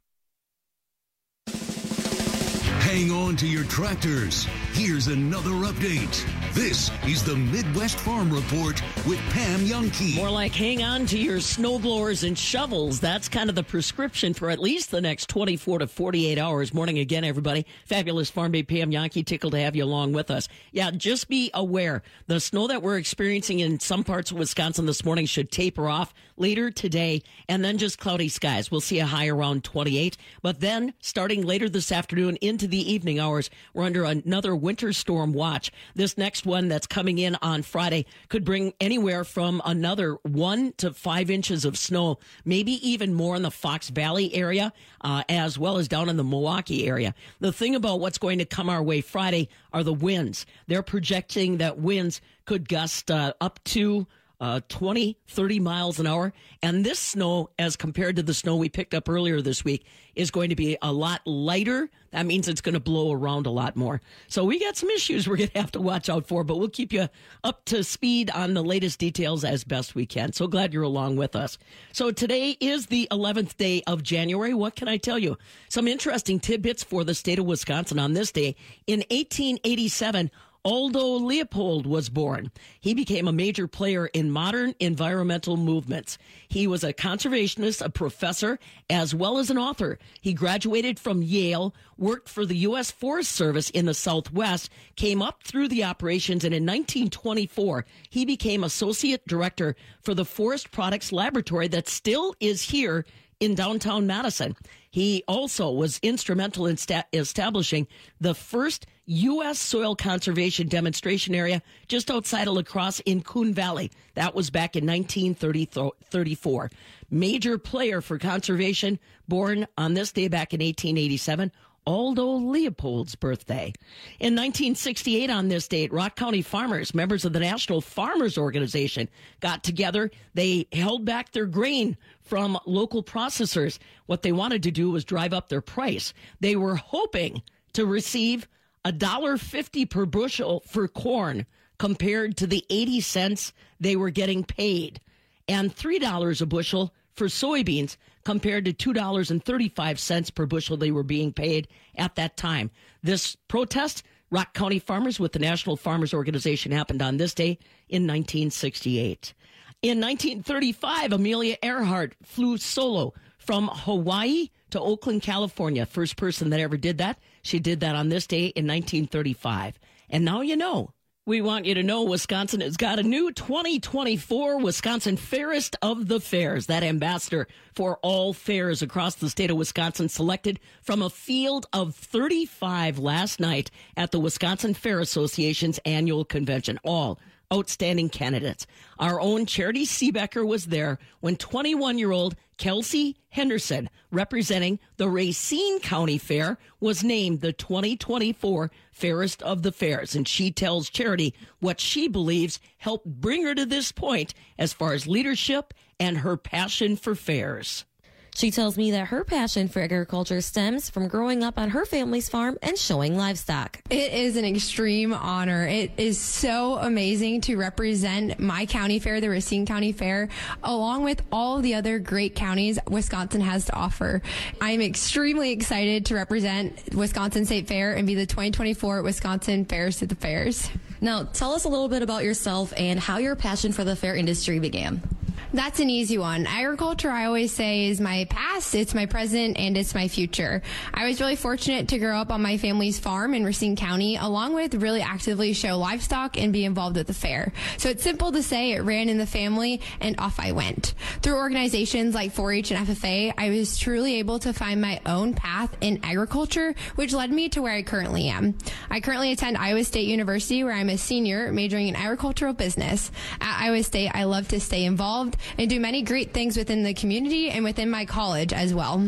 Hang on to your tractors. Here's another update. This is the Midwest Farm Report with Pam Youngkey. More like hang on to your snowblowers and shovels. That's kind of the prescription for at least the next 24 to 48 hours. Morning again, everybody. Fabulous Farm Babe Pam Youngkey. Tickled to have you along with us. Yeah, just be aware. The snow that we're experiencing in some parts of Wisconsin this morning should taper off later today, and then just cloudy skies. We'll see a high around 28. But then, starting later this afternoon into the evening hours, we're under another winter storm watch. This next one that's coming in on Friday could bring anywhere from another 1 to 5 inches of snow, maybe even more in the Fox Valley area, as well as down in the Milwaukee area. The thing about what's going to come our way Friday are the winds. They're projecting that winds could gust up to 20, 30 miles an hour. And this snow, as compared to the snow we picked up earlier this week, is going to be a lot lighter. That means it's going to blow around a lot more. So we got some issues we're going to have to watch out for, but we'll keep you up to speed on the latest details as best we can. So glad you're along with us. So today is the 11th day of January. What can I tell you? Some interesting tidbits for the state of Wisconsin on this day. In 1887, Aldo Leopold was born. He became a major player in modern environmental movements. He was a conservationist, a professor, as well as an author. He graduated from Yale, worked for the U.S. Forest Service in the Southwest, came up through the operations, and in 1924, he became associate director for the Forest Products Laboratory that still is here in downtown Madison. He also was instrumental in establishing the first U.S. soil conservation demonstration area just outside of La Crosse in Coon Valley. That was back in 1934. Major player for conservation, born on this day back in 1887. Aldo Leopold's birthday. In 1968 on this date, Rock County farmers, members of the National Farmers Organization, got together. They held back their grain from local processors. What they wanted to do was drive up their price. They were hoping to receive $1.50 per bushel for corn compared to the 80 cents they were getting paid, and $3 a bushel for soybeans compared to $2.35 per bushel they were being paid at that time. This protest, Rock County farmers with the National Farmers Organization, happened on this day in 1968. In 1935, Amelia Earhart flew solo from Hawaii to Oakland, California. First person that ever did that. She did that on this day in 1935. And now you know. We want you to know Wisconsin has got a new 2024 Wisconsin Fairest of the Fairs. That ambassador for all fairs across the state of Wisconsin, selected from a field of 35 last night at the Wisconsin Fair Association's annual convention. All outstanding candidates. Our own Charity Seebecker was there when 21-year-old Kelsey Henderson, representing the Racine County Fair, was named the 2024 Fairest of the Fairs. And she tells Charity what she believes helped bring her to this point as far as leadership and her passion for fairs. She tells me that her passion for agriculture stems from growing up on her family's farm and showing livestock. It is an extreme honor. It is so amazing to represent my county fair, the Racine County Fair, along with all the other great counties Wisconsin has to offer. I'm extremely excited to represent Wisconsin State Fair and be the 2024 Wisconsin Fairs to the Fairs. Now, tell us a little bit about yourself and how your passion for the fair industry began. That's an easy one. Agriculture, I always say, is my past, it's my present, and it's my future. I was really fortunate to grow up on my family's farm in Racine County, along with really actively show livestock and be involved with the fair. So it's simple to say it ran in the family, and off I went. Through organizations like 4-H and FFA, I was truly able to find my own path in agriculture, which led me to where I currently am. I currently attend Iowa State University, where I'm a senior majoring in agricultural business. At Iowa State, I love to stay involved and do many great things within the community and within my college as well.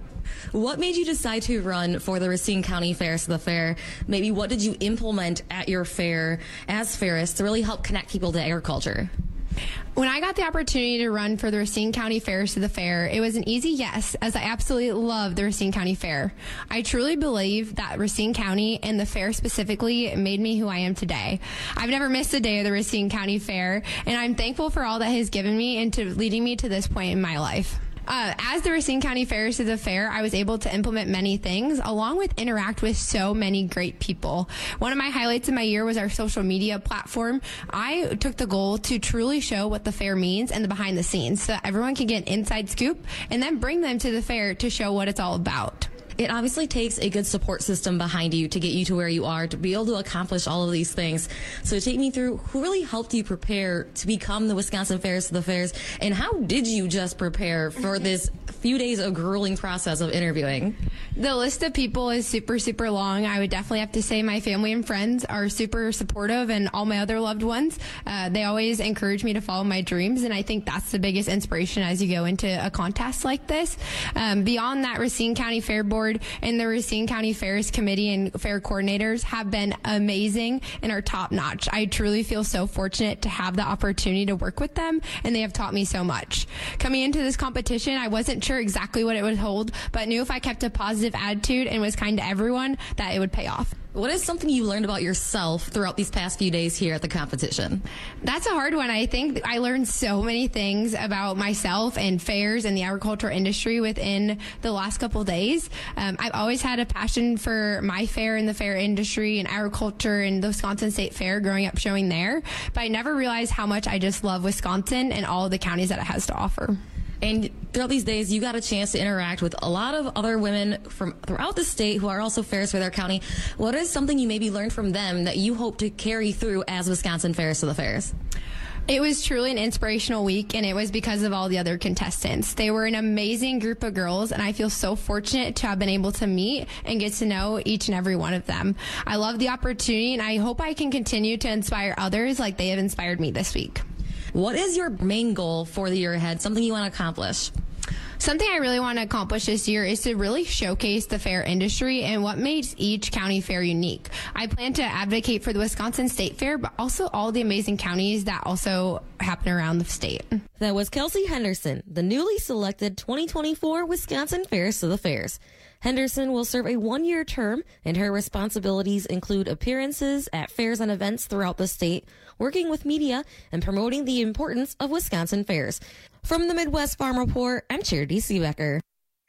What made you decide to run for the Racine County Fairs to the Fair? Maybe what did you implement at your fair as fairist to really help connect people to agriculture? When I got the opportunity to run for the Racine County Fairs to the Fair, it was an easy yes, as I absolutely love the Racine County Fair. I truly believe that Racine County and the fair specifically made me who I am today. I've never missed a day of the Racine County Fair, and I'm thankful for all that has given me and to leading me to this point in my life. As the Racine County Fairs to the Fair, I was able to implement many things, along with interact with so many great people. One of my highlights of my year was our social media platform. I took the goal to truly show what the fair means and the behind the scenes, so that everyone can get an inside scoop and then bring them to the fair to show what it's all about. It obviously takes a good support system behind you to get you to where you are, to be able to accomplish all of these things. So take me through who really helped you prepare to become the Wisconsin Fairs to the Fairs, and how did you just prepare for this few days of grueling process of interviewing? The list of people is super, super long. I would definitely have to say my family and friends are super supportive, and all my other loved ones. They always encourage me to follow my dreams, and I think that's the biggest inspiration as you go into a contest like this. Beyond that, Racine County Fair Board and the Racine County Fairs Committee and fair coordinators have been amazing and are top notch. I truly feel so fortunate to have the opportunity to work with them, and they have taught me so much. Coming into this competition, I wasn't sure exactly what it would hold, but knew if I kept a positive attitude and was kind to everyone, that it would pay off. What is something you learned about yourself throughout these past few days here at the competition? That's a hard one. I think I learned so many things about myself and fairs and the agricultural industry within the last couple of days. I've always had a passion for my fair and the fair industry and agriculture and the Wisconsin State Fair growing up showing there, but I never realized how much I just love Wisconsin and all the counties that it has to offer. And throughout these days, you got a chance to interact with a lot of other women from throughout the state who are also fairs for their county. What is something you maybe learned from them that you hope to carry through as Wisconsin Fairs to the Fairs? It was truly an inspirational week, and it was because of all the other contestants. They were an amazing group of girls, and I feel so fortunate to have been able to meet and get to know each and every one of them. I love the opportunity, and I hope I can continue to inspire others like they have inspired me this week. What is your main goal for the year ahead, something you want to accomplish? Something I really want to accomplish this year is to really showcase the fair industry and what makes each county fair unique. I plan to advocate for the Wisconsin State Fair, but also all the amazing counties that also happen around the state. That was Kelsey Henderson, the newly selected 2024 Wisconsin Fairs to the Fairs. Henderson will serve a one-year term, and her responsibilities include appearances at fairs and events throughout the state, working with media, and promoting the importance of Wisconsin fairs. From the Midwest Farm Report, I'm Charity Seebecker.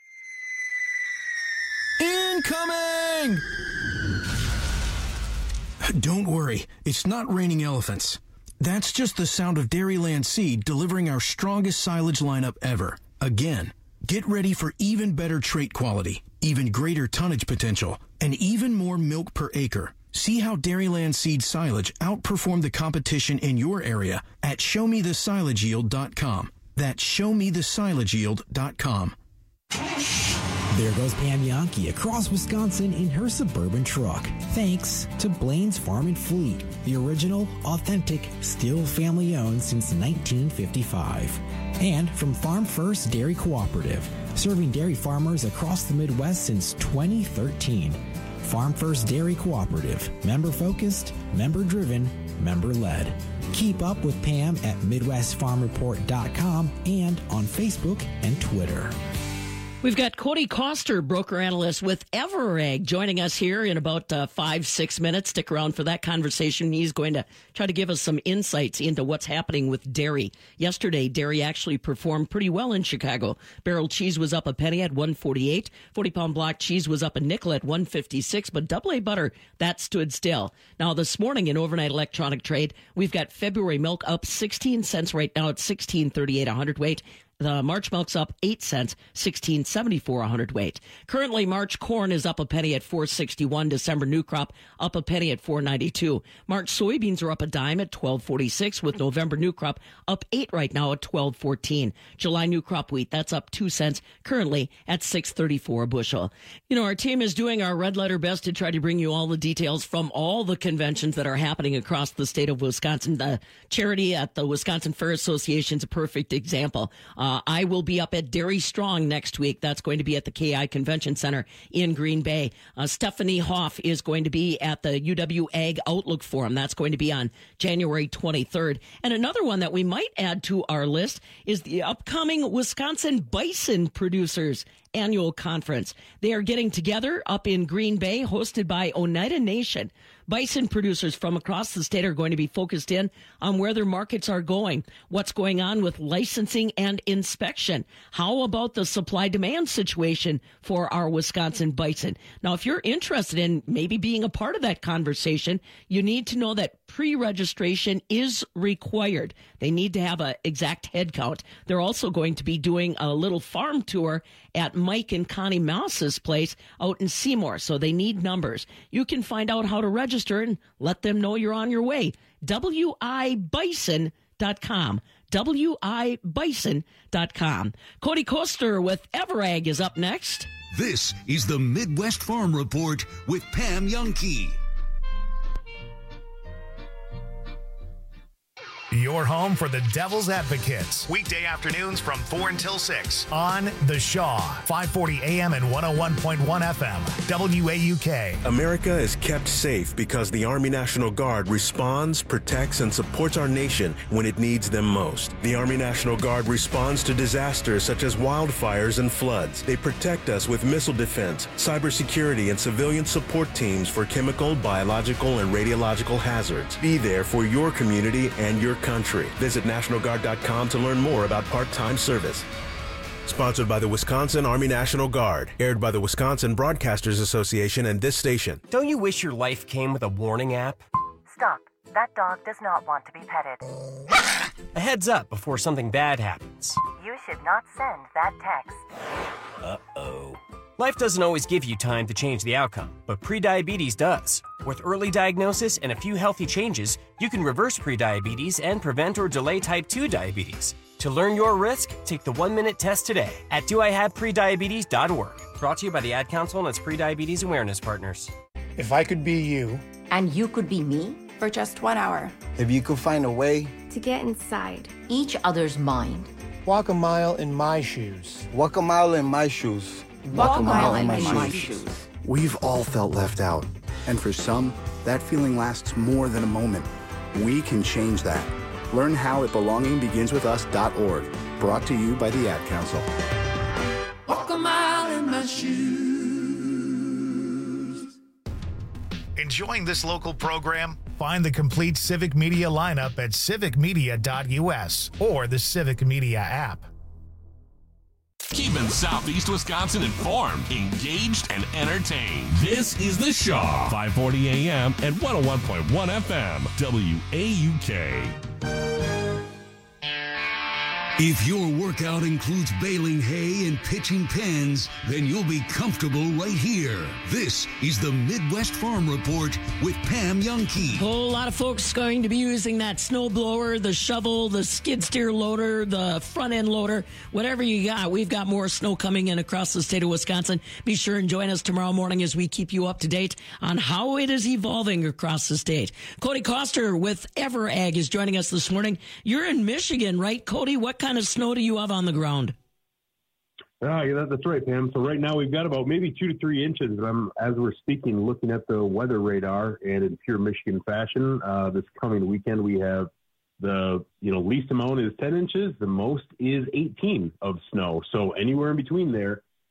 Incoming! Don't worry, it's not raining elephants. That's just the sound of Dairyland Seed delivering our strongest silage lineup ever. Again, get ready for even better trait quality, even greater tonnage potential, and even more milk per acre. See how Dairyland Seed silage outperformed the competition in your area at showmethesilageyield.com. That's showmethesilageyield.com. There goes Pam Yankee across Wisconsin in her suburban truck. Thanks to Blaine's Farm and Fleet, the original, authentic, still family-owned since 1955. And from Farm First Dairy Cooperative, serving dairy farmers across the Midwest since 2013. Farm First Dairy Cooperative, member-focused, member-driven, member-led. Keep up with Pam at MidwestFarmReport.com and on Facebook and Twitter. We've got Cody Koster, broker analyst with Everegg, joining us here in about 5-6 minutes. Stick around for that conversation. He's going to try to give us some insights into what's happening with dairy. Yesterday, dairy actually performed pretty well in Chicago. Barrel cheese was up a penny at $1.48. 40-pound block cheese was up a nickel at $1.56, but AA butter, that stood still. Now, this morning in overnight electronic trade, we've got February milk up 16 cents right now at $16.38 a hundredweight. The March milk's up 8 cents, $16.74 a hundredweight. Currently, March corn is up a penny at $4.61. December new crop up a penny at $4.92. March soybeans are up a dime at $12.46, with November new crop up 8 right now at $12.14. July new crop wheat, that's up 2 cents, currently at $6.34 a bushel. You know, our team is doing our red letter best to try to bring you all the details from all the conventions that are happening across the state of Wisconsin. The charity at the Wisconsin Fair Association is a perfect example. I will be up at Dairy Strong next week. That's going to be at the KI Convention Center in Green Bay. Stephanie Hoff is going to be at the UW Ag Outlook Forum. That's going to be on January 23rd. And another one that we might add to our list is the upcoming Wisconsin Bison Producers Annual Conference. They are getting together up in Green Bay, hosted by Oneida Nation. Bison producers from across the state are going to be focused in on where their markets are going, what's going on with licensing and inspection. How about the supply-demand situation for our Wisconsin bison? Now, if you're interested in maybe being a part of that conversation, you need to know that pre-registration is required. They need to have an exact head count. They're also going to be doing a little farm tour at Mike and Connie Mouse's place out in Seymour, so they need numbers. You can find out how to register and let them know you're on your way. WIBison.com. WIBison.com. Cody Koster with Everegg is up next. This is the Midwest Farm Report with Pam Jahnke. Your home for the Devil's Advocates. Weekday afternoons from 4 until 6 on The Shaw, 540 AM and 101.1 FM, WAUK. America is kept safe because the Army National Guard responds, protects, and supports our nation when it needs them most. The Army National Guard responds to disasters such as wildfires and floods. They protect us with missile defense, cybersecurity, and civilian support teams for chemical, biological, and radiological hazards. Be there for your community and your country. Visit NationalGuard.com to learn more about part-time service. Sponsored by the Wisconsin Army National Guard. Aired by the Wisconsin Broadcasters Association and this station. Don't you wish your life came with a warning app? Stop. That dog does not want to be petted. A heads up before something bad happens. You should not send that text. Uh-oh. Life doesn't always give you time to change the outcome, but prediabetes does. With early diagnosis and a few healthy changes, you can reverse prediabetes and prevent or delay type 2 diabetes. To learn your risk, take the 1-minute test today at doihaveprediabetes.org. Brought to you by the Ad Council and its prediabetes awareness partners. If I could be you. And you could be me? For just 1 hour. If you could find a way. To get inside each other's mind. Walk a mile in my shoes. Walk a mile in my shoes. Walk a mile in my shoes. We've all felt left out. And for some, that feeling lasts more than a moment. We can change that. Learn how at belongingbeginswithus.org. Brought to you by the Ad Council. Walk a mile in my shoes. Enjoying this local program? Find the complete Civic Media lineup at civicmedia.us or the Civic Media app. Keeping Southeast Wisconsin informed, engaged, and entertained. This is The Shaw, 540 AM and 101.1 FM, WAUK. If your workout includes baling hay and pitching pens, then you'll be comfortable right here. This is the Midwest Farm Report with Pam Jahnke. A whole lot of folks going to be using that snow blower, the shovel, the skid steer loader, the front end loader, whatever you got. We've got more snow coming in across the state of Wisconsin. Be sure and join us tomorrow morning as we keep you up to date on how it is evolving across the state. Cody Koster with Everegg is joining us this morning. You're in Michigan, right, Cody? What kind of snow do you have on the ground? Yeah, that's right, Pam. So right now we've got about maybe 2 to 3 inches. I'm, as we're speaking, looking at the weather radar, and in pure Michigan fashion, this coming weekend we have the least amount is 10 inches, the most is 18 of snow. So anywhere in between there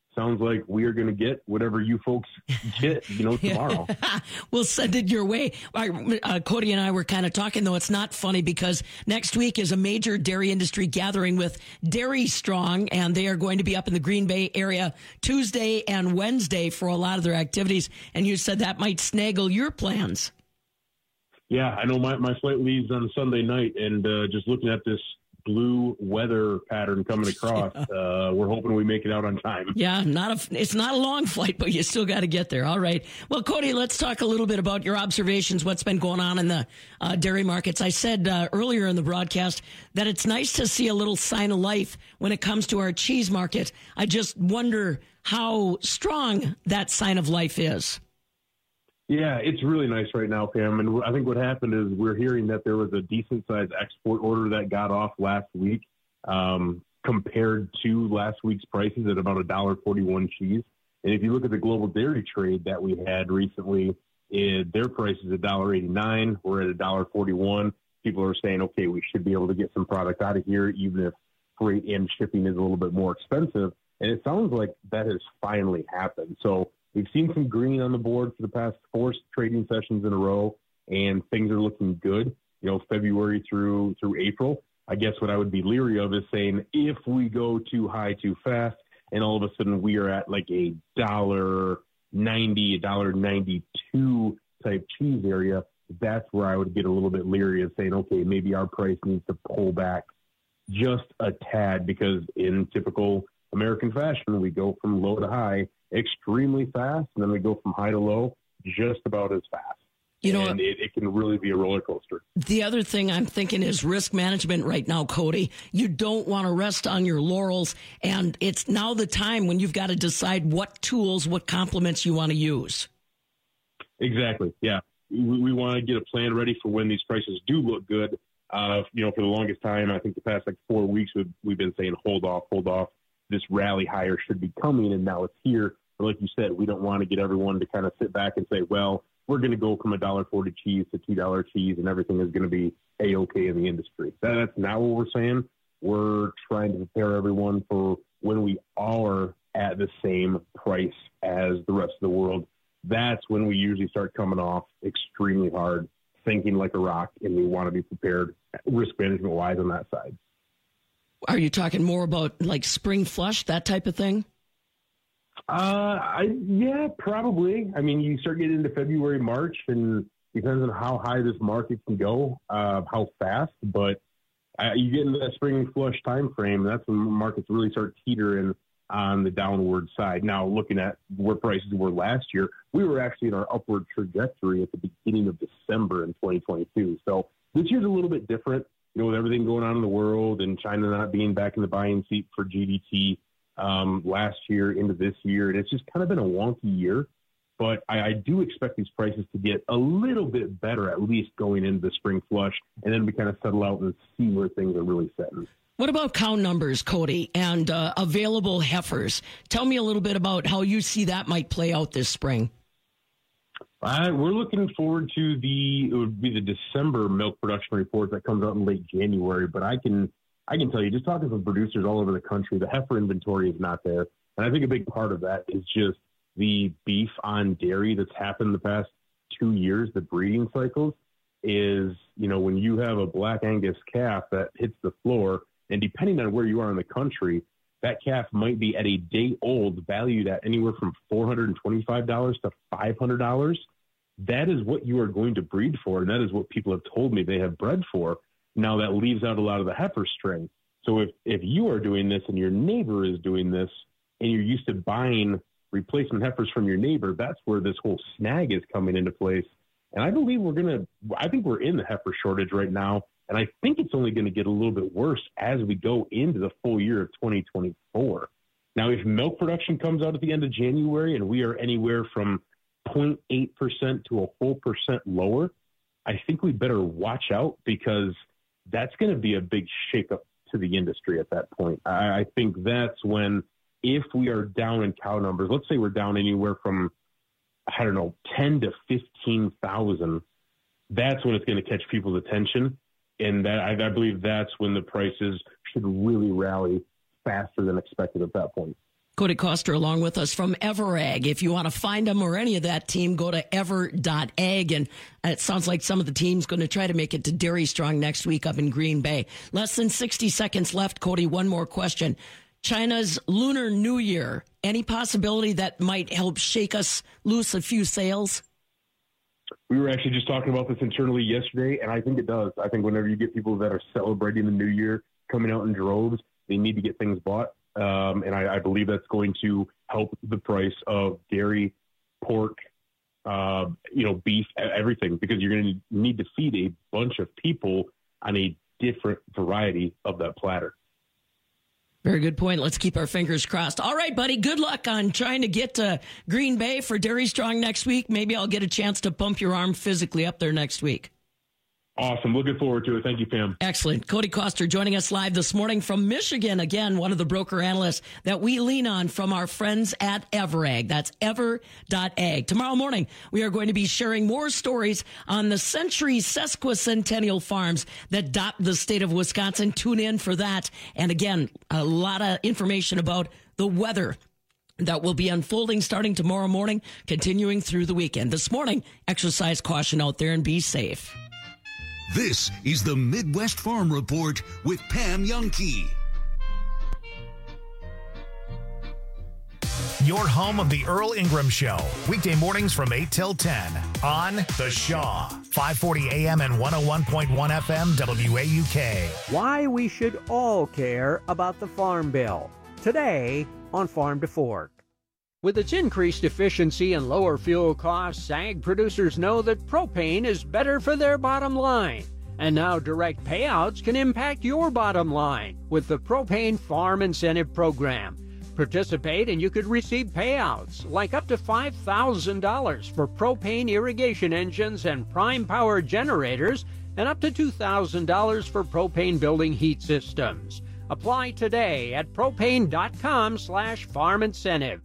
sounds like we are going to get whatever you folks get, tomorrow. We'll send it your way. Cody and I were kind of talking, though. It's not funny because next week is a major dairy industry gathering with Dairy Strong, and they are going to be up in the Green Bay area Tuesday and Wednesday for a lot of their activities. And you said that might snaggle your plans. Yeah, I know my flight leaves on Sunday night, and just looking at this blue weather pattern coming across, we're hoping we make it out on time. Yeah, it's not a long flight, but you still got to get there. All right. Well, Cody, let's talk a little bit about your observations, what's been going on in the dairy markets. I said earlier in the broadcast that it's nice to see a little sign of life when it comes to our cheese market. I just wonder how strong that sign of life is. Yeah, it's really nice right now, Pam. And I think what happened is we're hearing that there was a decent-sized export order that got off last week compared to last week's prices at about $1.41 cheese. And if you look at the global dairy trade that we had recently, their price is $1.89. We're at $1.41. People are saying, okay, we should be able to get some product out of here, even if freight and shipping is a little bit more expensive. And it sounds like that has finally happened. So we've seen some green on the board for the past 4 trading sessions in a row, and things are looking good, February through April. I guess what I would be leery of is saying if we go too high too fast and all of a sudden we are at like a $1.90, $1.92 type cheese area, that's where I would get a little bit leery of saying, okay, maybe our price needs to pull back just a tad, because in typical American fashion, we go from low to high extremely fast, and then we go from high to low just about as fast. And it can really be a roller coaster. The other thing I'm thinking is risk management right now, Cody. You don't want to rest on your laurels, and it's now the time when you've got to decide what tools, what complements you want to use. Exactly, yeah. We want to get a plan ready for when these prices do look good. For the longest time, I think the past 4 weeks, we've been saying, hold off. This rally higher should be coming, and now it's here. But like you said, we don't want to get everyone to kind of sit back and say, well, we're going to go from $1.40 cheese to $2 cheese, and everything is going to be A-okay in the industry. That's not what we're saying. We're trying to prepare everyone for when we are at the same price as the rest of the world. That's when we usually start coming off extremely hard, thinking like a rock, and we want to be prepared risk management-wise on that side. Are you talking more about like spring flush, that type of thing? Yeah, probably. I mean, you start getting into February, March, and depends on how high this market can go, how fast. But you get into that spring flush time frame, that's when markets really start teetering on the downward side. Now, looking at where prices were last year, we were actually in our upward trajectory at the beginning of December in 2022. So this year's a little bit different, with everything going on in the world and China not being back in the buying seat for GDT last year into this year. And it's just kind of been a wonky year. But I do expect these prices to get a little bit better, at least going into the spring flush, and then we kind of settle out and see where things are really setting. What about cow numbers, Cody, and available heifers? Tell me a little bit about how you see that might play out this spring. We're looking forward to the December milk production report that comes out in late January. But I can tell you, just talking to producers all over the country, the heifer inventory is not there. And I think a big part of that is just the beef on dairy that's happened the past 2 years, the breeding cycles, is, when you have a Black Angus calf that hits the floor, and depending on where you are in the country, that calf might be at a day old, valued at anywhere from $425 to $500. That is what you are going to breed for, and that is what people have told me they have bred for. Now that leaves out a lot of the heifer string. So if you are doing this and your neighbor is doing this, and you're used to buying replacement heifers from your neighbor, that's where this whole snag is coming into place. And I believe I think we're in the heifer shortage right now. And I think it's only going to get a little bit worse as we go into the full year of 2024. Now, if milk production comes out at the end of January and we are anywhere from 0.8% to a full percent lower, I think we better watch out, because that's going to be a big shakeup to the industry at that point. I think that's when, if we are down in cow numbers, let's say we're down anywhere from, 10 to 15,000, that's when it's going to catch people's attention. And that I believe that's when the prices should really rally faster than expected at that point. Cody Coster along with us from EverAg. If you want to find them or any of that team, go to ever.ag. And it sounds like some of the team's going to try to make it to Dairy Strong next week up in Green Bay. Less than 60 seconds left. Cody, one more question. China's Lunar New Year, any possibility that might help shake us loose a few sales? We were actually just talking about this internally yesterday, and I think it does. I think whenever you get people that are celebrating the new year coming out in droves, they need to get things bought. And I believe that's going to help the price of dairy, pork, beef, everything, because you're going to need to feed a bunch of people on a different variety of that platter. Very good point. Let's keep our fingers crossed. All right, buddy. Good luck on trying to get to Green Bay for Dairy Strong next week. Maybe I'll get a chance to pump your arm physically up there next week. Awesome. Looking forward to it. Thank you, Pam. Excellent. Cody Coster joining us live this morning from Michigan. Again, one of the broker analysts that we lean on from our friends at EverAg. That's ever.ag. Tomorrow morning, we are going to be sharing more stories on the century sesquicentennial farms that dot the state of Wisconsin. Tune in for that. And again, a lot of information about the weather that will be unfolding starting tomorrow morning, continuing through the weekend. This morning, exercise caution out there and be safe. This is the Midwest Farm Report with Pam Jahnke. Your home of the Earl Ingram Show. Weekday mornings from 8 till 10 on The Shaw. 540 AM and 101.1 FM WAUK. Why we should all care about the Farm Bill. Today on Farm to Fork. With its increased efficiency and lower fuel costs, ag producers know that propane is better for their bottom line. And now direct payouts can impact your bottom line with the Propane Farm Incentive Program. Participate and you could receive payouts like up to $5,000 for propane irrigation engines and prime power generators and up to $2,000 for propane building heat systems. Apply today at propane.com/farm incentive.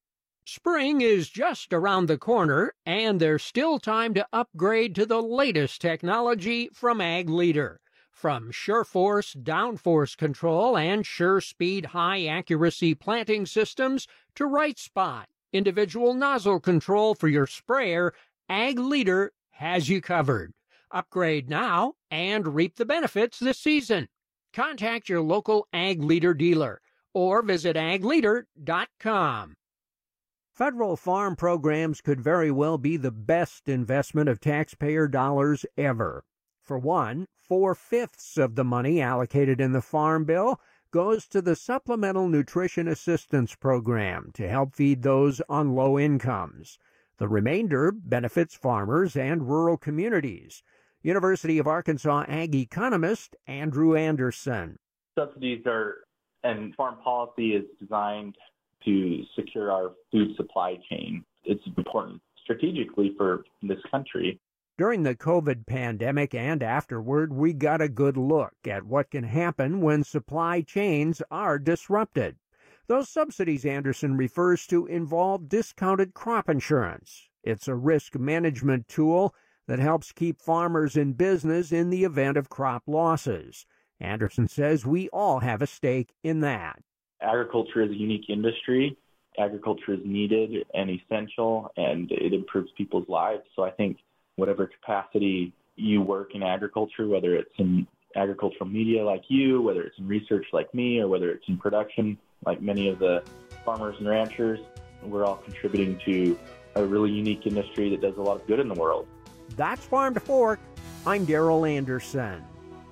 Spring is just around the corner, and there's still time to upgrade to the latest technology from Ag Leader. From SureForce downforce control and SureSpeed high-accuracy planting systems to Right Spot, individual nozzle control for your sprayer, Ag Leader has you covered. Upgrade now and reap the benefits this season. Contact your local Ag Leader dealer or visit agleader.com. Federal farm programs could very well be the best investment of taxpayer dollars ever. For one, 4/5 of the money allocated in the Farm Bill goes to the Supplemental Nutrition Assistance Program to help feed those on low incomes. The remainder benefits farmers and rural communities. University of Arkansas ag economist Andrew Anderson. Subsidies and farm policy is designed to secure our food supply chain. It's important strategically for this country. During the COVID pandemic and afterward, we got a good look at what can happen when supply chains are disrupted. Those subsidies, Anderson refers to, involve discounted crop insurance. It's a risk management tool that helps keep farmers in business in the event of crop losses. Anderson says we all have a stake in that. Agriculture is a unique industry. Agriculture is needed and essential, and it improves people's lives. So I think whatever capacity you work in agriculture, whether it's in agricultural media like you, whether it's in research like me, or whether it's in production like many of the farmers and ranchers, we're all contributing to a really unique industry that does a lot of good in the world. That's Farm to Fork. I'm Daryl Anderson.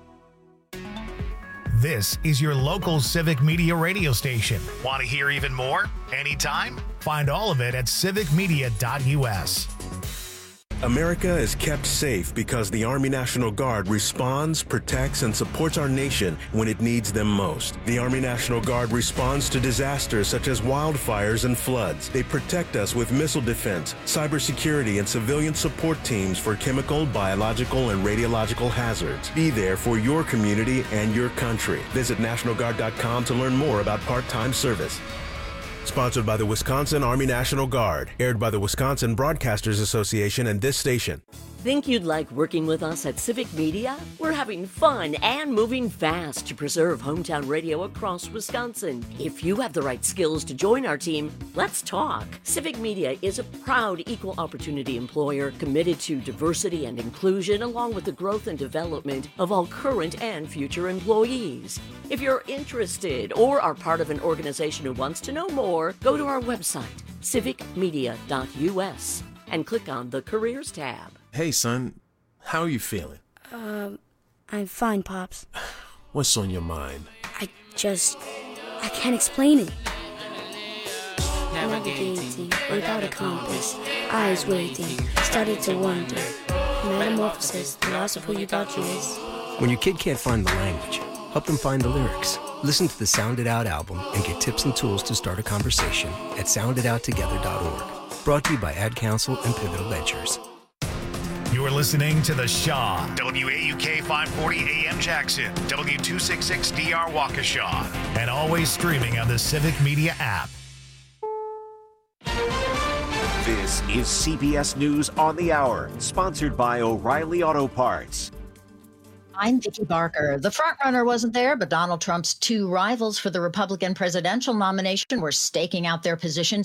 This is your local civic media radio station. Want to hear even more? Anytime? Find all of it at civicmedia.us. America is kept safe because the Army National Guard responds, protects, and supports our nation when it needs them most. The Army National Guard responds to disasters such as wildfires and floods. They protect us with missile defense, cybersecurity, and civilian support teams for chemical, biological, and radiological hazards. Be there for your community and your country. Visit NationalGuard.com to learn more about part-time service. Sponsored by the Wisconsin Army National Guard. Aired by the Wisconsin Broadcasters Association and this station. Think you'd like working with us at Civic Media? We're having fun and moving fast to preserve hometown radio across Wisconsin. If you have the right skills to join our team, let's talk. Civic Media is a proud equal opportunity employer committed to diversity and inclusion, along with the growth and development of all current and future employees. If you're interested or are part of an organization who wants to know more, go to our website, civicmedia.us, and click on the Careers tab. Hey, son, how are you feeling? I'm fine, Pops. What's on your mind? I can't explain it. Navigating without a compass, eyes waiting, started to wonder. Metamorphosis, the loss of who you thought you was. When your kid can't find the language, help them find the lyrics. Listen to the Sound It Out album and get tips and tools to start a conversation at sounditouttogether.org. Brought to you by Ad Council and Pivotal Ventures. You're listening to The Shaw, WAUK 540 AM Jackson, W266DR Waukesha, and always streaming on the Civic Media app. This is CBS News on the Hour, sponsored by O'Reilly Auto Parts. I'm Vicki Barker. The frontrunner wasn't there, but Donald Trump's two rivals for the Republican presidential nomination were staking out their positions